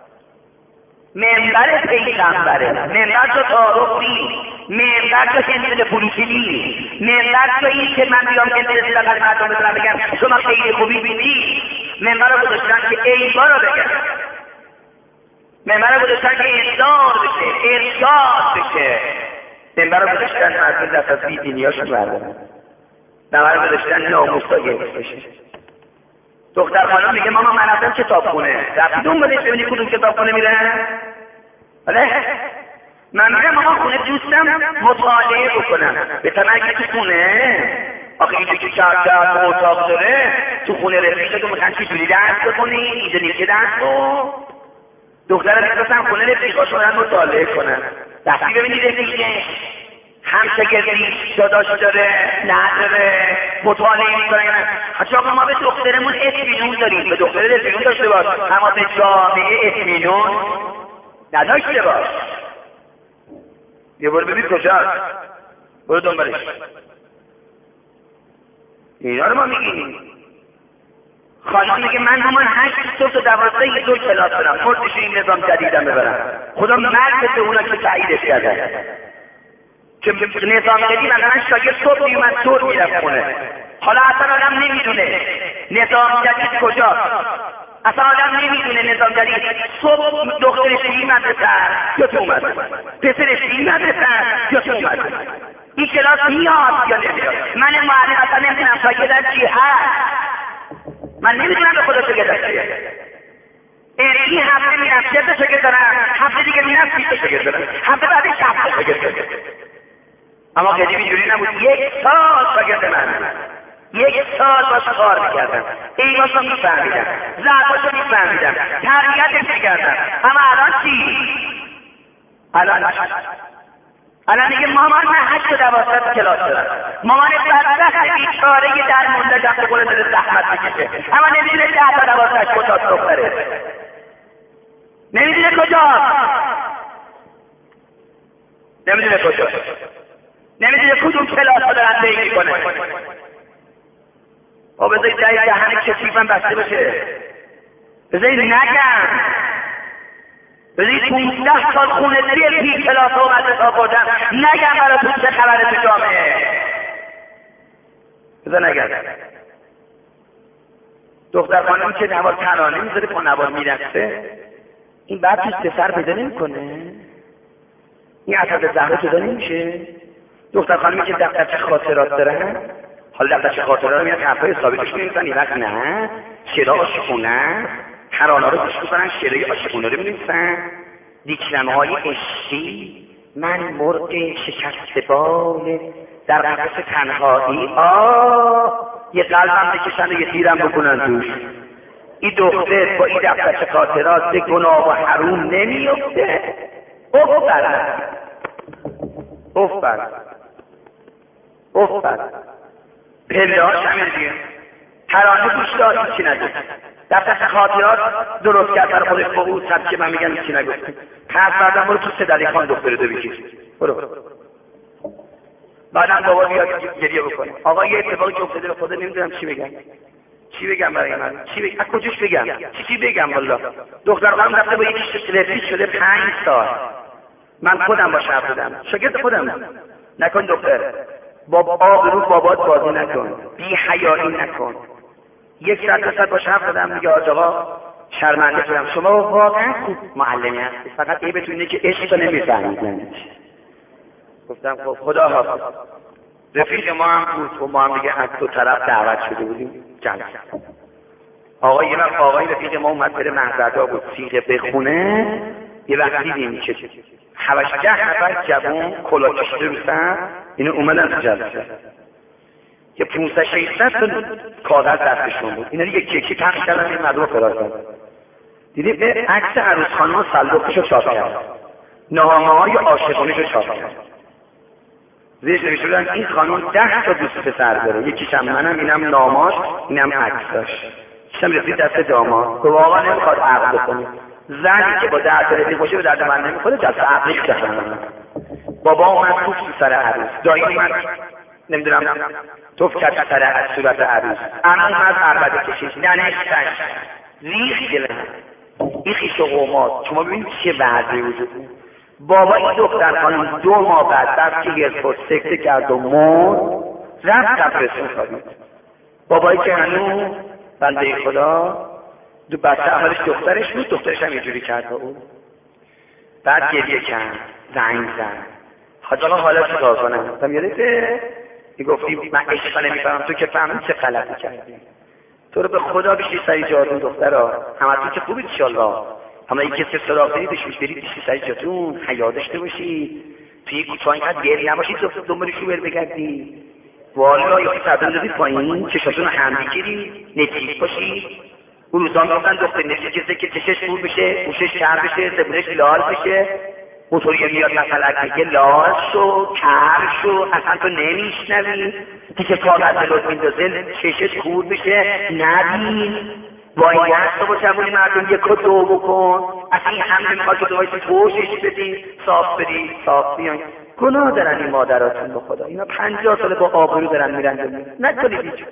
منبر پیغمبره، منبر تو تعارف نیست، منبر تو هندل فروشی نیست، منبر تو این که من بیام هندل زیرا از مردم بزنم بگم شما خیلی خوبی بینی. منبر رو گذاشتن که ایمان رو بگن، منبر رو گذاشتن که انذار بشه، ارشاد بشه. منبر رو گذاشتن مردم دست از بیدینی هاشون بردارن، منبر رو گذاشتن ناموسا گرفته بشه. دختر خانم میگه ماما من رفتم کتابخونه، رفتید اون بودش ببینی کدوم کتابخونه میرن؟ بله؟ من میرم ماما خونه دوستم مطالعه بکنم. به تمرگی تو خونه آخه اینجا که چهار چهار اتاق داره، تو خونه رفیقه تو میخوان چی جوری درس بکنی؟ اینجا نیچه درس کن. دخترم میخواستم خونه رفیقه شدن مطالعه کنم. رفتی ببینی رفیقه هم شگردی داداش داره نداره مطالعه میکنه. حتی آقا ما به دخترمون اطمینان داریم، به دختر اطمینان داشته باش، اما به جامعه اطمینان نداشته باش. یه برو ببین کجاست، برو دنبالش. اینا رو ما میگیم. خانم میگه من همان هشت صبح تا دوازده یه دور کلاس برم، مردش این نظام جدیدم ببرم. خدا مرد به اونا که تاییدش کرده که نظام جدید مثلا شاگرد صبح میومد دور میرفت خونه. حالا اصلا آدم نمیدونه نظام جدید کجاست، اصلا آدم نمیدونه نظام جدید صبح دخترش این مدرسه یا تو اومد، پسرش این مدرسه یا تو اومد، این کلاس میاد یا نمیاد. من معلم اصلا نمیدونم شاگردم چی هست، من نمیدونم به خدا شاگردم چیه. این هفته میرفت چه شاگرد دارم، هفته دیگه میرفت بیست شاگرد دارم، هفته بعدش هفته شاگرد دارم. اما خیلی اینجوری نبود. یک سال شاگرد من، یک سال باش کار میکردم، ایماشو میفهمیدم، ضرباشو میفهمیدم، تربیتش میکردم. اما الان چی؟ الان الان دیگه مامان من هشت و دوازده کلاس دارم، مامان بدبخت بیچاره یه در مونده دست قول داره زحمت میکشه، اما نمیدونه ده تا دوازدهش کجاست دختره، نمیدونه کجاست، نمیدونه کجاست، نمیدونه کدوم کلاس ها دارن طی میکنه. او بذارید در دهن کثیفم بسته بشه، بذارید نگم، بذارید پونزده سال خونه دل پی کلاس ها و مدرسه ها بردم نگم براتون چه خبره تو جامعه. بذار نگم. دختر خانم که نوار ترانه میذاره پا نوار میرقصه، این بعد توی سر پیدا نمیکنه؟ این اصلا زهره پیدا نمیشه؟ دختر خانمی که دفترچه خاطرات دارن، حالا دفترچه خاطرات رو میاد حرفای ثابتش می‌نویسن، یه وقت نه شعر عاشقونه، ترانه رو گوش می‌کنن، شعر عاشقونه رو می‌نویسن، دیکلمه‌های عشقی، من مرغ شکسته بال در قفس تنهایی، آه یه قلبم بکشن و یه تیرم بکنن توش. این دختر با این دفترچه خاطرات به گناه و حروم نمیفته. اوه برد اوه برد اوه برد پله هاش همین دیگه، ترانه گوش داد چی نداره، دفتر خاطرات درست کرد برای خودش با اون سبک که من میگم چی نگفت. قرض بردم برو تو سدلی خان دختر رو بگیر. برو. بعدم بابا بیاد گریه بکنه. آقا یه اتفاقی که افتاده به خدا نمیدونم چی بگم. چی بگم برای من؟ چی بگم؟ از کجاش بگم؟ چی چی بگم والله؟ دختر خانم رفته با یکی رفیق شده پنج سال. من خودم با شرط بودم. شاگرد خودم. نکن دختر. با آب رو بابات بازی نکن. بی حیایی نکن. یک ساعت دو ساعت با شرط بودم میگه آقا شرمنده شدم. شما واقعا خوب معلمی هستی. فقط این بتونید اینه که عشق نمیفهمید. گفتم خب خدا حافظ. رفیق ما هم بود و ما هم دیگه از دو طرف دعوت شده بودیم جلسه. آقا یه وقت آقای رفیق ما اومد بره محضرها بود سیغه بخونه. یه وقت دیدیم که هشده نفر جوان کلاه کشیده رو سر اینو اومدن تو جلسه. یه پانصد ششصد تا کاغذ دستشون بود. اینا یک یکی پخش کردن این مردم فرار کردن. دیدیم به عکس عروس خانم صندوقش رو چاپ کرد. نامه‌های عاشقانه‌ش رو چاپ کرد. زیرش نوشته این خانم ده تا دوست پسر داره. یکیش هم منم، اینم ناماش، اینم عکساش. شم رسید دست داماد. تو واقعا نمیخواد عقد بکنه. زنی که با درد رفیق باشه به درد من نمیخوره جلسه عقلی کردن. بابا اومد توف تو سر عروس. دایی من نمیدونم توف کرد سر صورت عروس. انا اومد عربده کشید. ننشتش. ریخ گله. این خیش و قومات. شما ببینید چه وضعی وجود بابا این دختر خانم دو ماه بعد بعد که ایرپورت سکته کرد و مرد رفت قبرستون خوابید. بابایی که هنوز بنده خدا دو بچه اولش دخترش بود، دخترش هم اینجوری کرد با اون. بعد گریه کرد، زنگ زد. حاج آقا حالا چه کار کنم؟ گفتم یادته میگفتی من عشق نمیفهمم، تو که فهمیدی چه غلطی کردی. تو رو به خدا بشی سری جاتون دخترا، همتون که خوبید ان شاء الله. اما این کسی سراغ دارید بهش برید بشی سری جاتون، حیا داشته باشید. توی کوچه اینقدر گریه نباشید دنبال شوهر بگردی. والا یا صدر دادید پایین چشاتون هم بگیرید، نتیج باشید. اون روزا میگفتن دختر نتیجه که چشش نور بشه، گوشش کر بشه، زبونش لال بشه. موتوری میاد مثلا که لال شو، کر شو، اصلا تو نمیشنوی. دیگه کاغذ لط میندازه چشش کور بشه، نبین. وای نست با جوانی مردم یک و دو بکن. اصلا این هم نمیخواد که دوایسی توشش بدی، صاف بدی، صاف بیان. گناه دارن این مادراتون به خدا. اینا پنجاه ساله با آبرو دارن میرن دنیا. نکنید اینجور.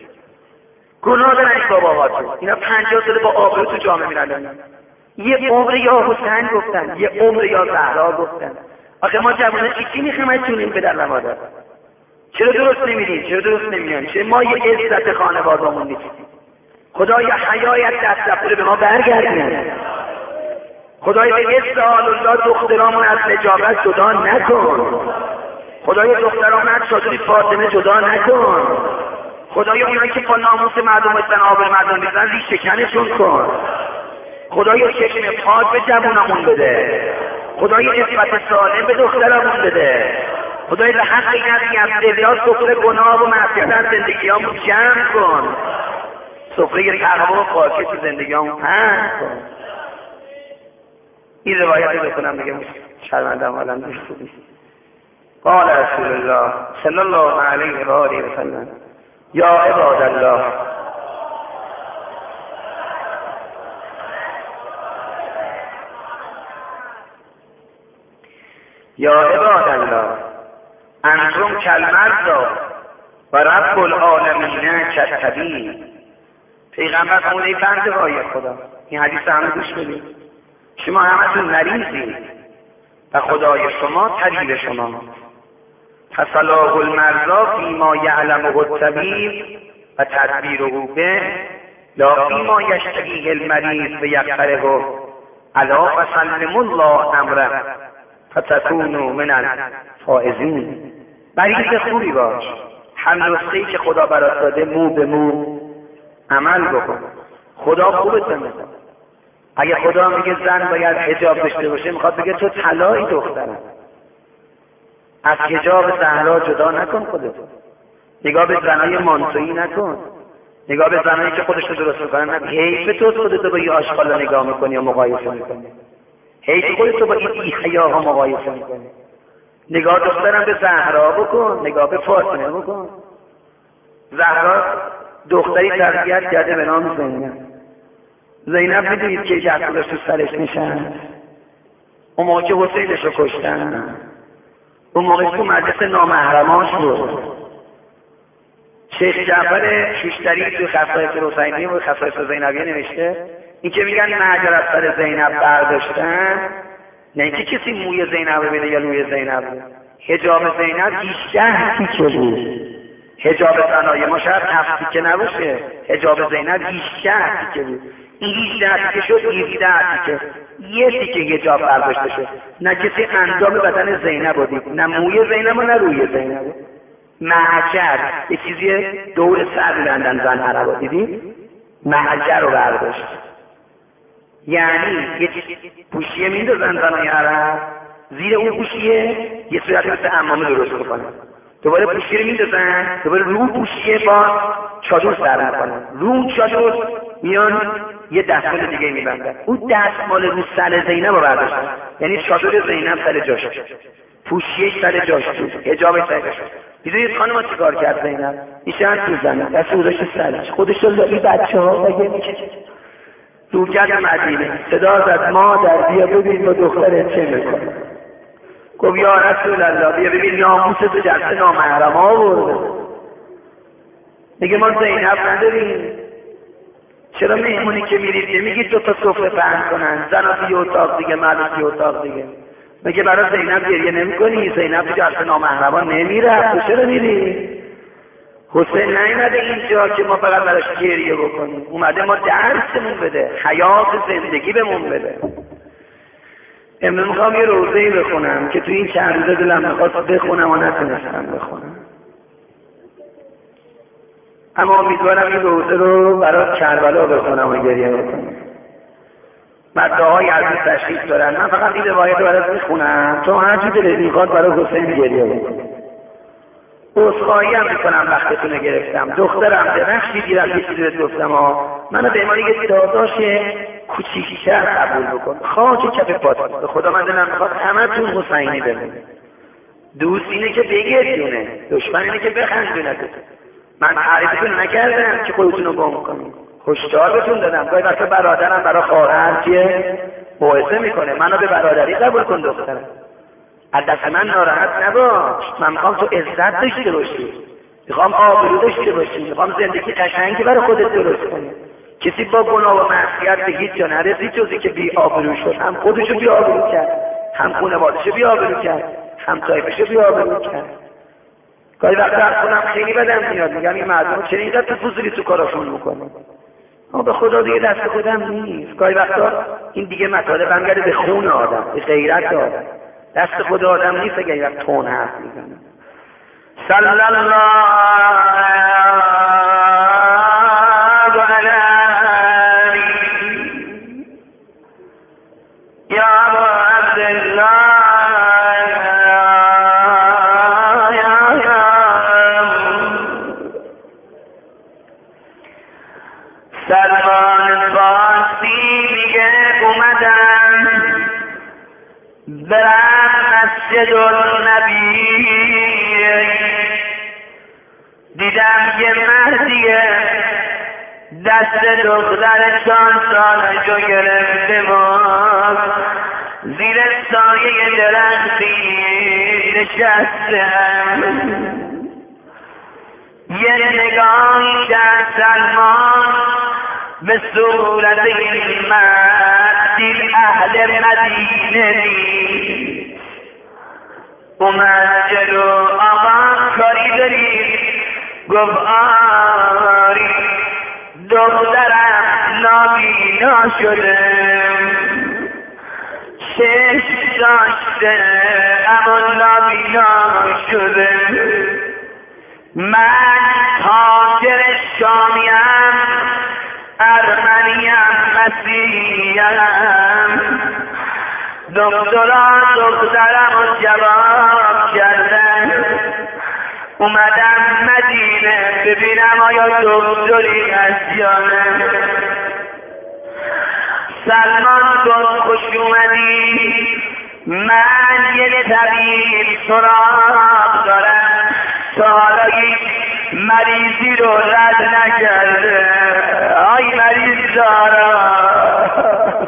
گناه دارن این باباهاتون. اینا پنجاه ساله با آبرو تو جامعه میرن دنیا. یه عمر یا حسین گفتن، یه عمر یا زهرا گفتن. آخه ما جوانان چی میخوایم از جونیم به در مادر؟ چرا درست نمیدین؟ چرا درست نمیان؟ چرا ما یه عزت خانواده‌مون نیستیم؟ خدایا حیایت دست رفته به ما برگردونه. خدایا به یه سال الله دخترامون از نجابت جدا نکن. خدایا دخترامون از شادی فاطمه جدا نکن. خدایا اونایی که با ناموس مردم بستن آبر مردم بیزن ریش شکنشون کن. خدایا چشم پاک به جوانمون بده. خدایا نسبت سالم به دخترامون بده. خدایا به حق این از یزدیات سفره گناه و معصیت از زندگیامون جمع کن. سفره تقوا و پاکی تو زندگیامون پهن کن. این روایت رو بکنم دیگه شرمنده‌ام الان نیست. قال رسول الله صلی الله علیه و آله و سلم یا عباد الله یا عباد الله انتم کالمرضى و رب العالمین کالطبیب. پیغمبر خونه بنده های خدا. این حدیث همه گوش بدید. شما همتون مریضید و خدای شما طبیب شما. فصلاح المرضى فیما یعلمه الطبیب و تدبیره به لا فیما یشتهیه المریض و یقترحه الا فسلم الله امره فتکونوا من الفائزین. مریض خوبی باش، هم نسخه‌ای که خدا برات داده مو به مو عمل بکن. خدا خوبت می‌کنه. اگه خدا میگه زن باید حجاب داشته باشه، میخواد بگه تو طلایی دخترم. از حجاب زهرا جدا نکن خودت. نگاه به زنای مانتویی نکن. نگاه به زنایی که خودش رو درست میکنن نکن. حیف تو خودت با یه آشغالا نگاه میکنی یا مقایسه میکنی. حیف خودت با این بی حیاها مقایسه میکنی. نگاه دخترم به زهرا بکن، نگاه به فاطمه بکن. زهرا دختری تربیت کرده به نام زینب. زینب میدونید که دست گذاشت تو سرش نشست؟ اون موقع که حسینش رو کشتن، اون موقع که تو مجلس نامحرماش بود. شیخ جعفر شوشتری تو خصایص حسینی و خصایص زینبیه نوشته این که میگن مهجر از سر زینب برداشتن، نه اینکه کسی موی زینب ببینه یا روی زینب. حجاب زینب هیچده تیکه بود. حجاب زنای ما شاید هفت تیکه نباشه، حجاب زینب هیچده تیکه بود. این هیچده تیکه شد هفده تیکه، یه تیکه حجاب برداشته شد. نه کسی اندام بدن زینب رو دید، نه موی زینب و نه روی زینب. محجر یه چیزی دور سر می‌بندن زن عربا، دیدید؟ محجر رو برداشت، یعنی یه پوشیه میندازن زنای عرب، زیر اون پوشیه یه صورت مثل عمامه درست میکنن، دوباره پوشیه رو میندازن، دوباره رو پوشیه با چادر سر میکنن، رو اون چادر میان یه دستمال دیگه میبندن. اون دستمال رو سر زینب رو برداشتن، یعنی چادر زینب سر جاش، پوشیه سر جاش بود، حجابش سر جاش. میدونید خانم چی کار کرد زینب؟ ایشان تو زنه دست رو داشت سرش، خودش رو لبی بچه ها بگه رو کرد مدینه، صدا زد مادر بیا ببین با دخترت چه میکنه. گفت یا رسول الله بیا ببین ناموس تو جلسه نامحرم ها برده. میگه ما زینب نداریم. چرا مهمونی که میرید نمیگید دو تا سفره پهن کنن، زنا توی اتاق دیگه، مرد توی اتاق دیگه؟ مگه برای زینب گریه نمی کنی؟ زینب تو جلسه نامحرمان نمیره، تو چرا میری؟ حسین نیومده اینجا که ما فقط براش گریه بکنیم، اومده ما درسمون بده، حیات زندگی بهمون بده. امروز میخوام یه روزه‌ای بخونم که تو این چند روزه دلم میخواست بخونم و نتونستم بخونم، اما امیدوارم این روزه رو برای کربلا بخونم و گریه بکنم. مدعاهای از این تشخیص دارن، من فقط این روایت رو برات میخونم تو هر چی دلت میخواد برای حسین گریه بکن. عذرخواهی هم میکنم وقتتون رو گرفتم، دخترم درخشی دیرم یه چیزی رو گفتم ها، منو به عنوان یه داداش کوچیک‌تر قبول بکن، خاک کف پات. به خدا من دلم میخواد همتون حسینی بمونه. دوست اینه که بگردونه، دشمن اینه که بخندونه. من تعریفتون نکردم که خودتون رو گم کنید، هشدار بهتون دادم. گاهی وقتا برادرم برای خواهر که موعظه میکنه، منو به برادری قبول کن دخترم، از دست من ناراحت نباش، من میخوام تو عزت داشته باشی، میخوام آبرو داشته باشی، میخوام زندگی قشنگی برای خودت درست کنی. کسی با گناه و معصیت به هیچ جا نرسید جزی که بی آبرو شد، هم خودشو بی آبرو کرد، هم خانواده‌شو بی آبرو کرد، هم طایفشو بی آبرو کرد. گاهی وقتا از خودم خیلی بدم میاد، میگم این مردم چرا اینقدر تو فضولی تو کاراشون میکنن؟ اما به خدا دیگه دست خودم نیست. گاهی وقتا این دیگه مطالب برمیگرده به خون آدم، به غیرت آدم، دست خود آدم نیست اگه یک تون حرف میزنه. صلی الله علیه یا عبدالله سلمان فارسی میگه اومدم برم مسجد النبی، دیدم یه مردیه دست دختر چند سالشو گرفته بود زیر سایه درختی نشستم. یه نگاهی در سلمان به صورت این مرد دید اهل مدینه دید. اومد جلو آقا کاری داری؟ گفت آری دخترم نابینا شده، چشم داشته اما نابینا شده. من تاجر شامیم، ارمنیم، مسیحیم، دکتران دخترم رو جواب کردن. اومدم مدینه ببینم آیا دکتری هست یا نه. سلمان گفت خوش اومدی، من یه طبیب سراغ دارم، تا حالا یک مریضی رو رد نکرده. آی مریض دارم.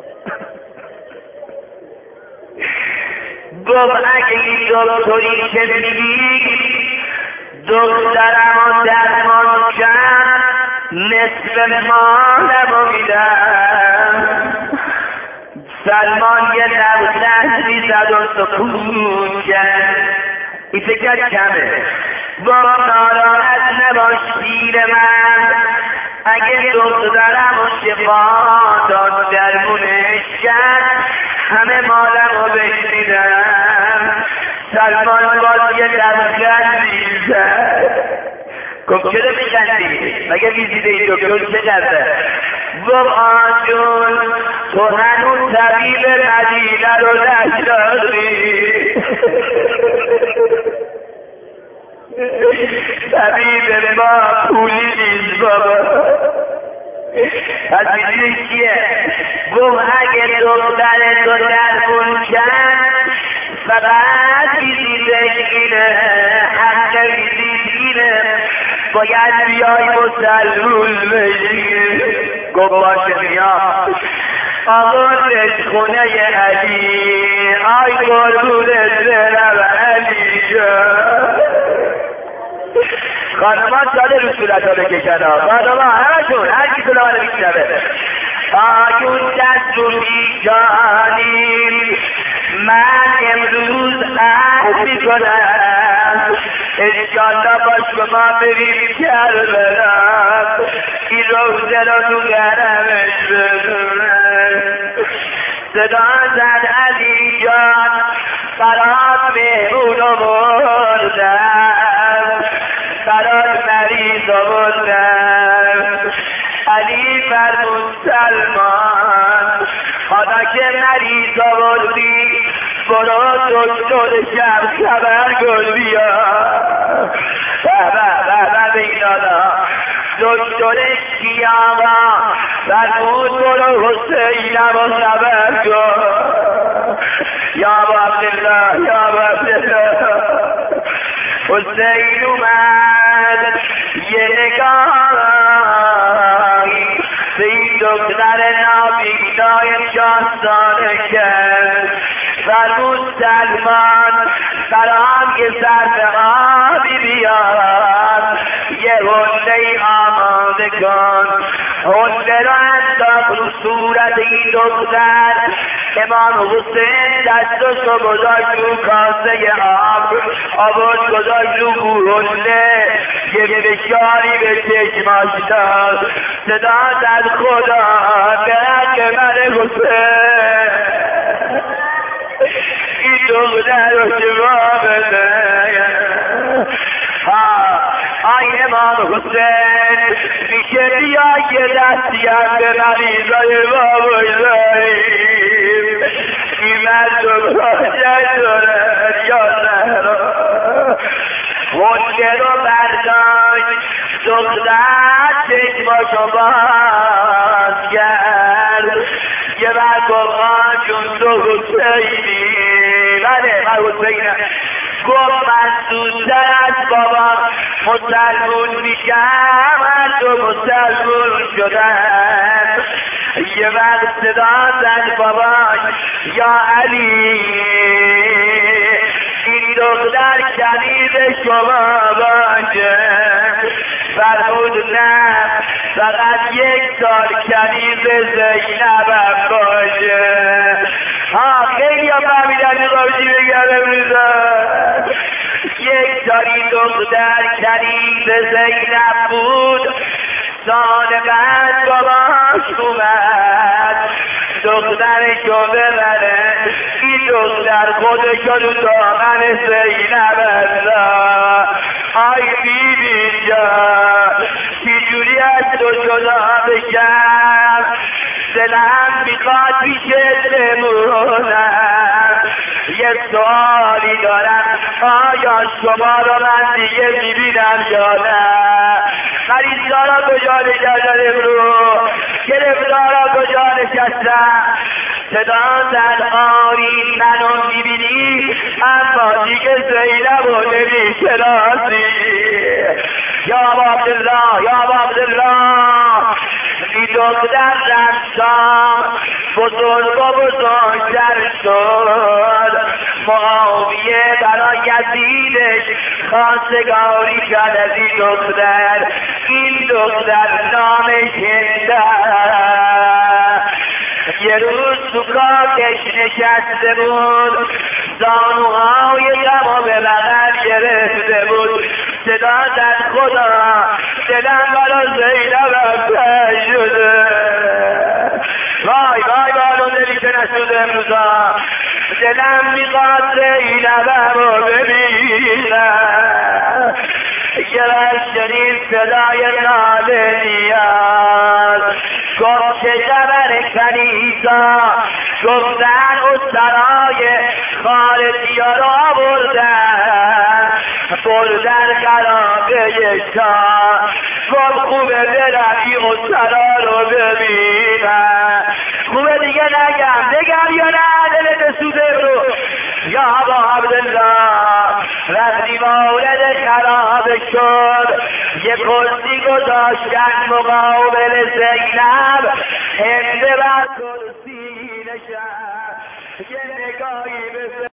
گفت اگه این دکتری که میگی دخترم و درمان کرد نصف مالمو میدم. سلمان یه لبخند میزد و سکوت کرد. این فکر کمه. با ناراحت نباش پیر من، اگه دخترم و شفا داد درمونش کرد همه مالمو بهش میدم. سلمان باز یه لبخند میزد. گفت چرا میخندی؟ مگه ویزیده این دکتر چقدره؟ گفت آجون تو هنوز طبیب مدینه رو نشناختی. طبیب ما پولی نیست بابا. از میدونی چیه؟ گفت اگه دختر تو درمون کرد فقط ویزیتش اینه، حق ویزیت اینه، باید بیای مسلمون بشی. گفت باشه میام. آوردش خونه علی. آی قربونت برم علی جان. خانما ساله رو صورت ها بکشن ها. خانما همشون هر کی صدا رو میشنوه. آیون دست رو بیجانیم من امروز عهد میکنم انشالله با شما بریم کربلا این روزه رو تو گرمش بدونم. صدا زد علی جان برات مهمون آوردم، برات مریض آوردم. علی فرمود سلمان حالا که مریض آوردی برو دکتر شب خبر کن بیا. بابا بابا بیدادا دکتر کیاما فرمود برو حسینم و خبر کن. یا عبدالله یا عبدالله. حسین اومد یه نگاهی به این دختر نابینای شاهزاده کرد. فرمود سلمان برام یه ظرف آبی بیار، یه حله آماده کن. حله رو انداخت رو صورت این دختر. امام حسین دستشو گذاشت رو کاسه آب، آورد گذاشت رو حله، یه فشاری به چشماش داد. صدا زد خدا به من حسین این دختر رو شما بده. آی امام حسین میشه بیا یه دستی هم به مریضای ما بگذاریم. این مردم حاجت دارن یا زهرا. حجه رو برداشت دختر چشماشو باز کرد. یه بر گفت جون تو حسینی. بله من حسینم. گفت من زودتر از بابا مسلمون میشم، هر دو مسلمون شدن. یه وقت صدا زد باباش یا علی این دختر شنید شما باشه. فرمود نه فقط یک سال کنیز زینبم باشه. ها خیلی هم فهمیدن نقاشی بگرم میزن. یک سال این دختر کنیز زینب بود. سال بعد باباش اومد دخترشو ببره. این دختر خودشو رو دامن زینب انداخت. آی بیبی جان چجوری از تو جدا بشم؟ دلم میخواد پیشت بمونم. یه سوالی دارم آیا شما رو من دیگه میبینم یا نه؟ مریضارا کجا نشستن امروز؟ گرفتارا کجا نشستن؟ صدا زد آری منو میبینی اما دیگه زینب رو نمیشناسی. یا عبدالله یا عبدالله بی دختر رفتم بزرگ و بزرگتر شد معاویه برای یزیدش خواستگاری کرد از این دختر این دختر نامش هنده یه روز تو کاکش نشسته بود زانوهای غم به بغل گرفته بود صدا زد خدا دلم برا زینبم تنگ شده وای وای بالون دلی که نشده امروزا دلم میخواد زینبم رو ببینم یه وقت شنید صدای ناله نیاز گفت که جبر کنیسا گفتن او سرای خارجی ها رو آوردن بردن قرابه شاه گفت خوبه بروی او سرا رو ببینن خوبه دیگه نگم بگم یا نه دلت سوده رو یا ابا عبدالله وقتی مولد خراب شد یه کرسی گذاشتن مقابل زینب هنده بر کرسی نشست یه نگاهی به